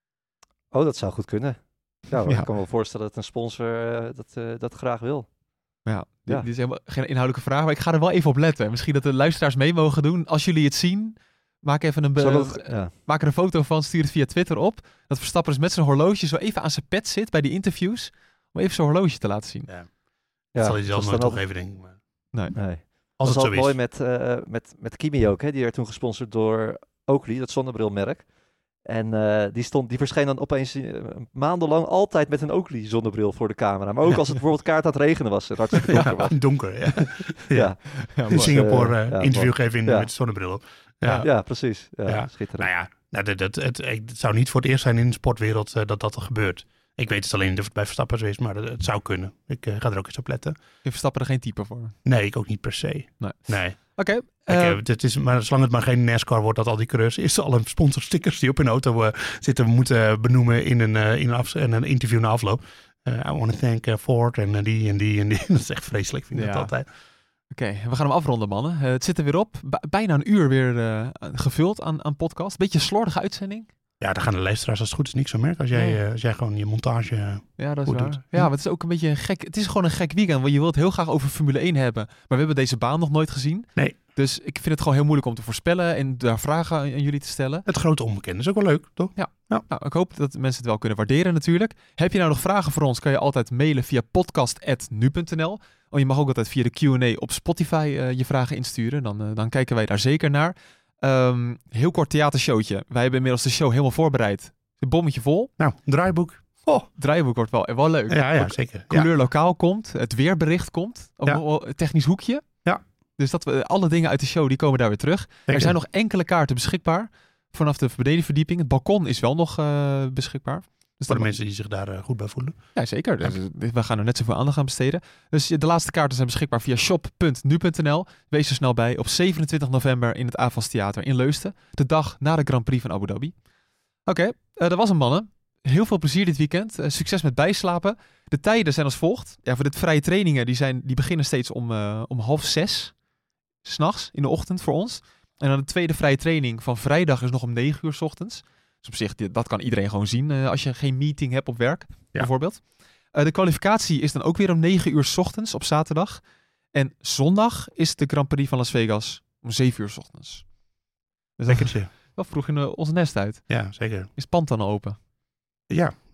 Oh, dat zou goed kunnen. Ja, ja. Ik kan me wel voorstellen dat een sponsor uh, dat, uh, dat graag wil. Ja, dit, ja. dit is helemaal geen inhoudelijke vraag, maar ik ga er wel even op letten. Misschien dat de luisteraars mee mogen doen. Als jullie het zien, maak even een, be- dat, ja. maak er een foto van, stuur het via Twitter op. Dat Verstappen dus met zijn horloge zo even aan zijn pet zit bij die interviews, om even zijn horloge te laten zien. Ja, ja dat zal hij zelf nooit toegeven, denk ik. Maar... Nee. nee. Als dat het is zo al is. mooi met, uh, met, met Kimi ook, hè? Die werd toen gesponsord door Oakley, dat zonnebrilmerk. En uh, die, stond, die verscheen dan opeens uh, maandenlang altijd met een Oakley zonnebril voor de camera. Maar ook als het bijvoorbeeld kaart aan het regenen was. Het hartstikke donker was. Ja, donker, ja. ja. ja. ja in Singapore uh, uh, ja, interview mooi. geven in, ja. met de zonnebril op. Ja, ja. ja precies. Ja, ja. Schitterend. Nou ja, nou, dat, dat, het, het zou niet voor het eerst zijn in de sportwereld uh, dat dat er gebeurt. Ik weet het alleen bij Verstappen zo is, maar het, het zou kunnen. Ik uh, ga er ook eens op letten. Je Verstappen er geen type voor? Nee, ik ook niet per se. Nee. nee. Oké. Okay, uh, het is, maar zolang het maar geen NASCAR wordt, dat al die coureurs eerst alle sponsorstickers die op hun auto uh, zitten moeten benoemen in een, uh, in een, af, in een interview na afloop. Uh, I want to thank uh, Ford en uh, die en die en die. Dat is echt vreselijk, vind ik ja. dat altijd. Oké, okay, we gaan hem afronden, mannen. Uh, het zit er weer op. B- bijna een uur weer uh, gevuld aan, aan podcast. Beetje een slordige uitzending. Ja, daar gaan de luisteraars als het goed is niks van merken. Als jij, ja. uh, als jij gewoon je montage uh, ja, dat is goed waar. doet. Ja, maar het is ook een beetje een gek... Het is gewoon een gek weekend. Want je wilt heel graag over Formule één hebben. Maar we hebben deze baan nog nooit gezien. Nee. Dus ik vind het gewoon heel moeilijk om te voorspellen. En daar vragen aan, aan jullie te stellen. Het grote onbekende is ook wel leuk, toch? Ja. ja. Nou, ik hoop dat mensen het wel kunnen waarderen natuurlijk. Heb je nou nog vragen voor ons? Kan je altijd mailen via podcast at nu punt n l. Oh, je mag ook altijd via de Q en A op Spotify uh, je vragen insturen. Dan, uh, dan kijken wij daar zeker naar. Um, heel kort theatershowtje. Wij hebben inmiddels de show helemaal voorbereid. Een bommetje vol. Nou, een draaiboek. Oh, draaiboek wordt wel, wel leuk. Ja, ja ook zeker. Couleur ja. lokaal komt. Het weerbericht komt. Op ja. een technisch hoekje. Ja. Dus dat we, alle dingen uit de show die komen daar weer terug. Zeker. Er zijn nog enkele kaarten beschikbaar. Vanaf de benedenverdieping. Het balkon is wel nog uh, beschikbaar. Dus voor de mensen die zich daar uh, goed bij voelen. Ja, zeker. Dus we gaan er net zoveel aandacht aan besteden. Dus de laatste kaarten zijn beschikbaar via shop punt nu punt n l. Wees er snel bij op zevenentwintig november in het Avans Theater in Leusden. De dag na de Grand Prix van Abu Dhabi. Oké, okay, uh, dat was hem, mannen. Heel veel plezier dit weekend. Uh, succes met bijslapen. De tijden zijn als volgt. Ja, voor de vrije trainingen die, zijn, die beginnen steeds om, uh, om half zes. 's Nachts in de ochtend voor ons. En dan de tweede vrije training van vrijdag is nog om negen uur 's ochtends. Dus op zich, dat kan iedereen gewoon zien uh, als je geen meeting hebt op werk, ja. bijvoorbeeld. Uh, de kwalificatie is dan ook weer om negen uur 's ochtends op zaterdag. En zondag is de Grand Prix van Las Vegas om zeven uur 's ochtends. Dus Lekkertje. Wel vroeg in uh, ons nest uit. Ja, zeker. Is het pand dan al open? Ja,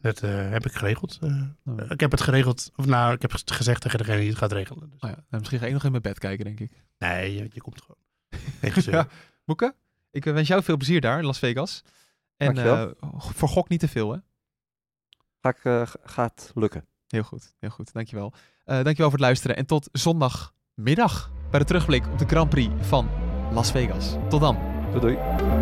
Dat uh, heb ik geregeld. Uh, oh. Ik heb het geregeld. Of nou, ik heb gezegd tegen degene die het gaat regelen. Dus. Oh ja. Nou, misschien ga ik nog in mijn bed kijken, denk ik. Nee, je, je komt gewoon. ja. Moeke, ik wens jou veel plezier daar in Las Vegas. En uh, vergok niet te veel, hè? Ga ik, uh, gaat lukken. Heel goed, heel goed. Dankjewel. Uh, dankjewel voor het luisteren. En tot zondagmiddag bij de terugblik op de Grand Prix van Las Vegas. Tot dan. Doei doei.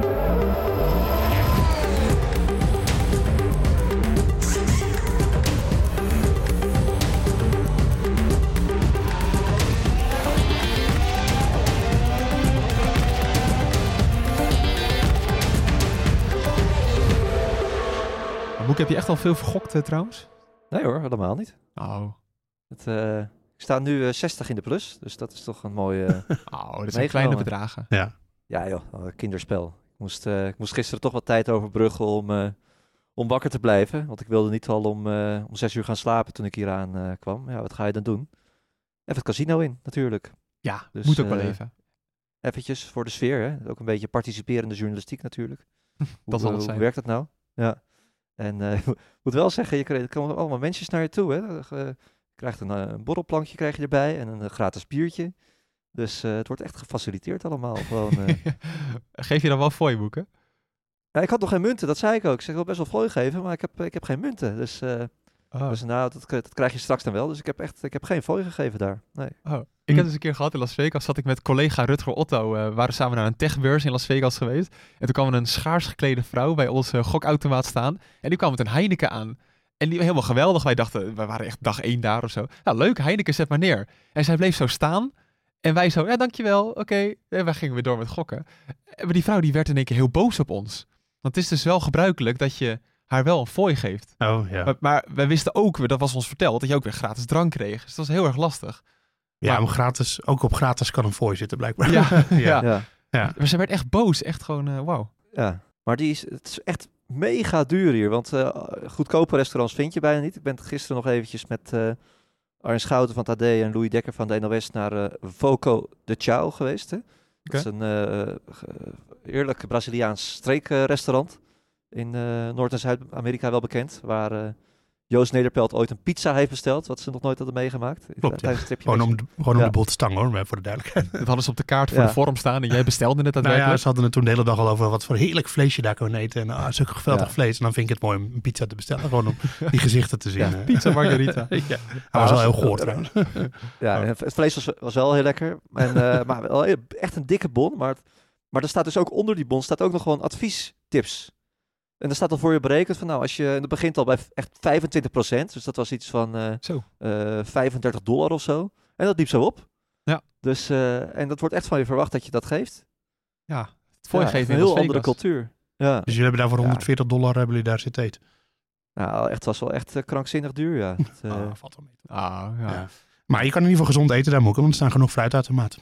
Moek, heb je echt al veel vergokt uh, trouwens? Nee hoor, helemaal niet. Oh. Het, uh, ik sta nu uh, zestig in de plus, dus dat is toch een mooie... Uh, oh, dat zijn kleine bedragen. Ja, ja joh, kinderspel. Ik moest, uh, ik moest gisteren toch wat tijd overbruggen om, uh, om wakker te blijven. Want ik wilde niet al om, uh, om zes uur gaan slapen toen ik hier aan uh, kwam. Ja, wat ga je dan doen? Even het casino in, natuurlijk. Ja, dus, moet ook wel uh, even. Eventjes voor de sfeer, hè. Ook een beetje participerende journalistiek natuurlijk. dat hoe, zal het zijn. Hoe werkt dat nou? Ja. En uh, ik moet wel zeggen, je krijgt, er komen allemaal mensen naar je toe. Hè? Je krijgt een, een borrelplankje krijg je erbij en een, een gratis biertje. Dus uh, het wordt echt gefaciliteerd allemaal. Gewoon, uh... Geef je dan wel fooiboeken? Ja, ik had nog geen munten, dat zei ik ook. Ik zeg, ik wil best wel fooi geven, maar ik heb, ik heb geen munten. Dus, uh, oh. dus nou, dat, dat krijg je straks dan wel. Dus ik heb echt ik heb geen fooi gegeven daar. Nee. Oh. Ik hm. heb dus een keer gehad in Las Vegas, zat ik met collega Rutger Otto, uh, we waren samen naar een techbeurs in Las Vegas geweest. En toen kwam er een schaars geklede vrouw bij onze gokautomaat staan. En die kwam met een Heineken aan. En die helemaal geweldig. Wij dachten, we waren echt dag één daar of zo. Nou, leuk, Heineken, zet maar neer. En zij bleef zo staan. En wij zo, ja, dankjewel, oké. Okay. En wij gingen weer door met gokken. Maar die vrouw die werd in één keer heel boos op ons. Want het is dus wel gebruikelijk dat je haar wel een fooi geeft. Oh, ja. Maar, maar wij wisten ook, dat was ons verteld, dat je ook weer gratis drank kreeg. Dus dat was heel erg lastig. Ja, maar, maar gratis, ook op gratis kan een fooi zitten blijkbaar. Ja, ja. ja. ja. ja. Maar ze werd echt boos, echt gewoon, uh, wauw. Ja, maar die is, het is echt mega duur hier, want uh, goedkope restaurants vind je bijna niet. Ik ben gisteren nog eventjes met uh, Arjen Schouten van het A D en Louis Dekker van de N O S naar uh, Voco de Chao geweest. Hè? Okay. Dat is een uh, eerlijk Braziliaans streekrestaurant in uh, Noord- en Zuid-Amerika wel bekend, waar... Uh, Joost Nederpelt ooit een pizza heeft besteld, wat ze nog nooit hadden meegemaakt. Klopt, ja. Gewoon om de, gewoon ja. om de botte stang hoor, voor de duidelijkheid. Dat hadden ze op de kaart voor ja. de vorm staan en jij bestelde het daadwerkelijk. Nou ja, ze hadden het toen de hele dag al over wat voor heerlijk vlees je daar kon eten. En ah, zulke geweldig ja. vlees. En dan vind ik het mooi om een pizza te bestellen, gewoon om die gezichten te zien. Ja, pizza margarita. ja. Hij was wel heel goor trouwens. Ja, en het vlees was, was wel heel lekker. En, uh, maar wel echt een dikke bon. Maar, maar er staat dus ook onder die bon staat ook nog gewoon adviestips. En er staat al voor je berekend van, nou, als je, het begint al bij echt vijfentwintig procent, dus dat was iets van uh, zo. Uh, vijfendertig dollar of zo. En dat liep zo op. Ja. Dus, uh, en dat wordt echt van je verwacht dat je dat geeft. Ja, het voorgeven ja, een heel andere cultuur. Ja. Dus jullie hebben daar voor honderdveertig dollar, hebben jullie daar zitten eten? Nou, echt, was wel echt uh, krankzinnig duur, ja. Het, uh... oh, valt wel mee. Ah, ja. ja. Maar je kan in ieder geval gezond eten daar, Moeke, want er staan genoeg fruitautomaten.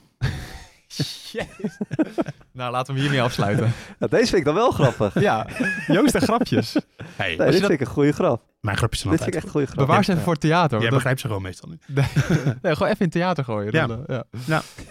Yes. Nou, laten we hem hiermee afsluiten. Ja, deze vind ik dan wel grappig. Ja, Joost en grapjes. Hey, nee, dit dat... vind ik een goede grap. Mijn grapjes zijn dit altijd vind ik echt een goede grap. Bewaar ze even ja. voor het theater. Jij dat... begrijpt ze gewoon meestal niet. Nee, nee, gewoon even in theater gooien. Ja. Dan, uh, ja. ja.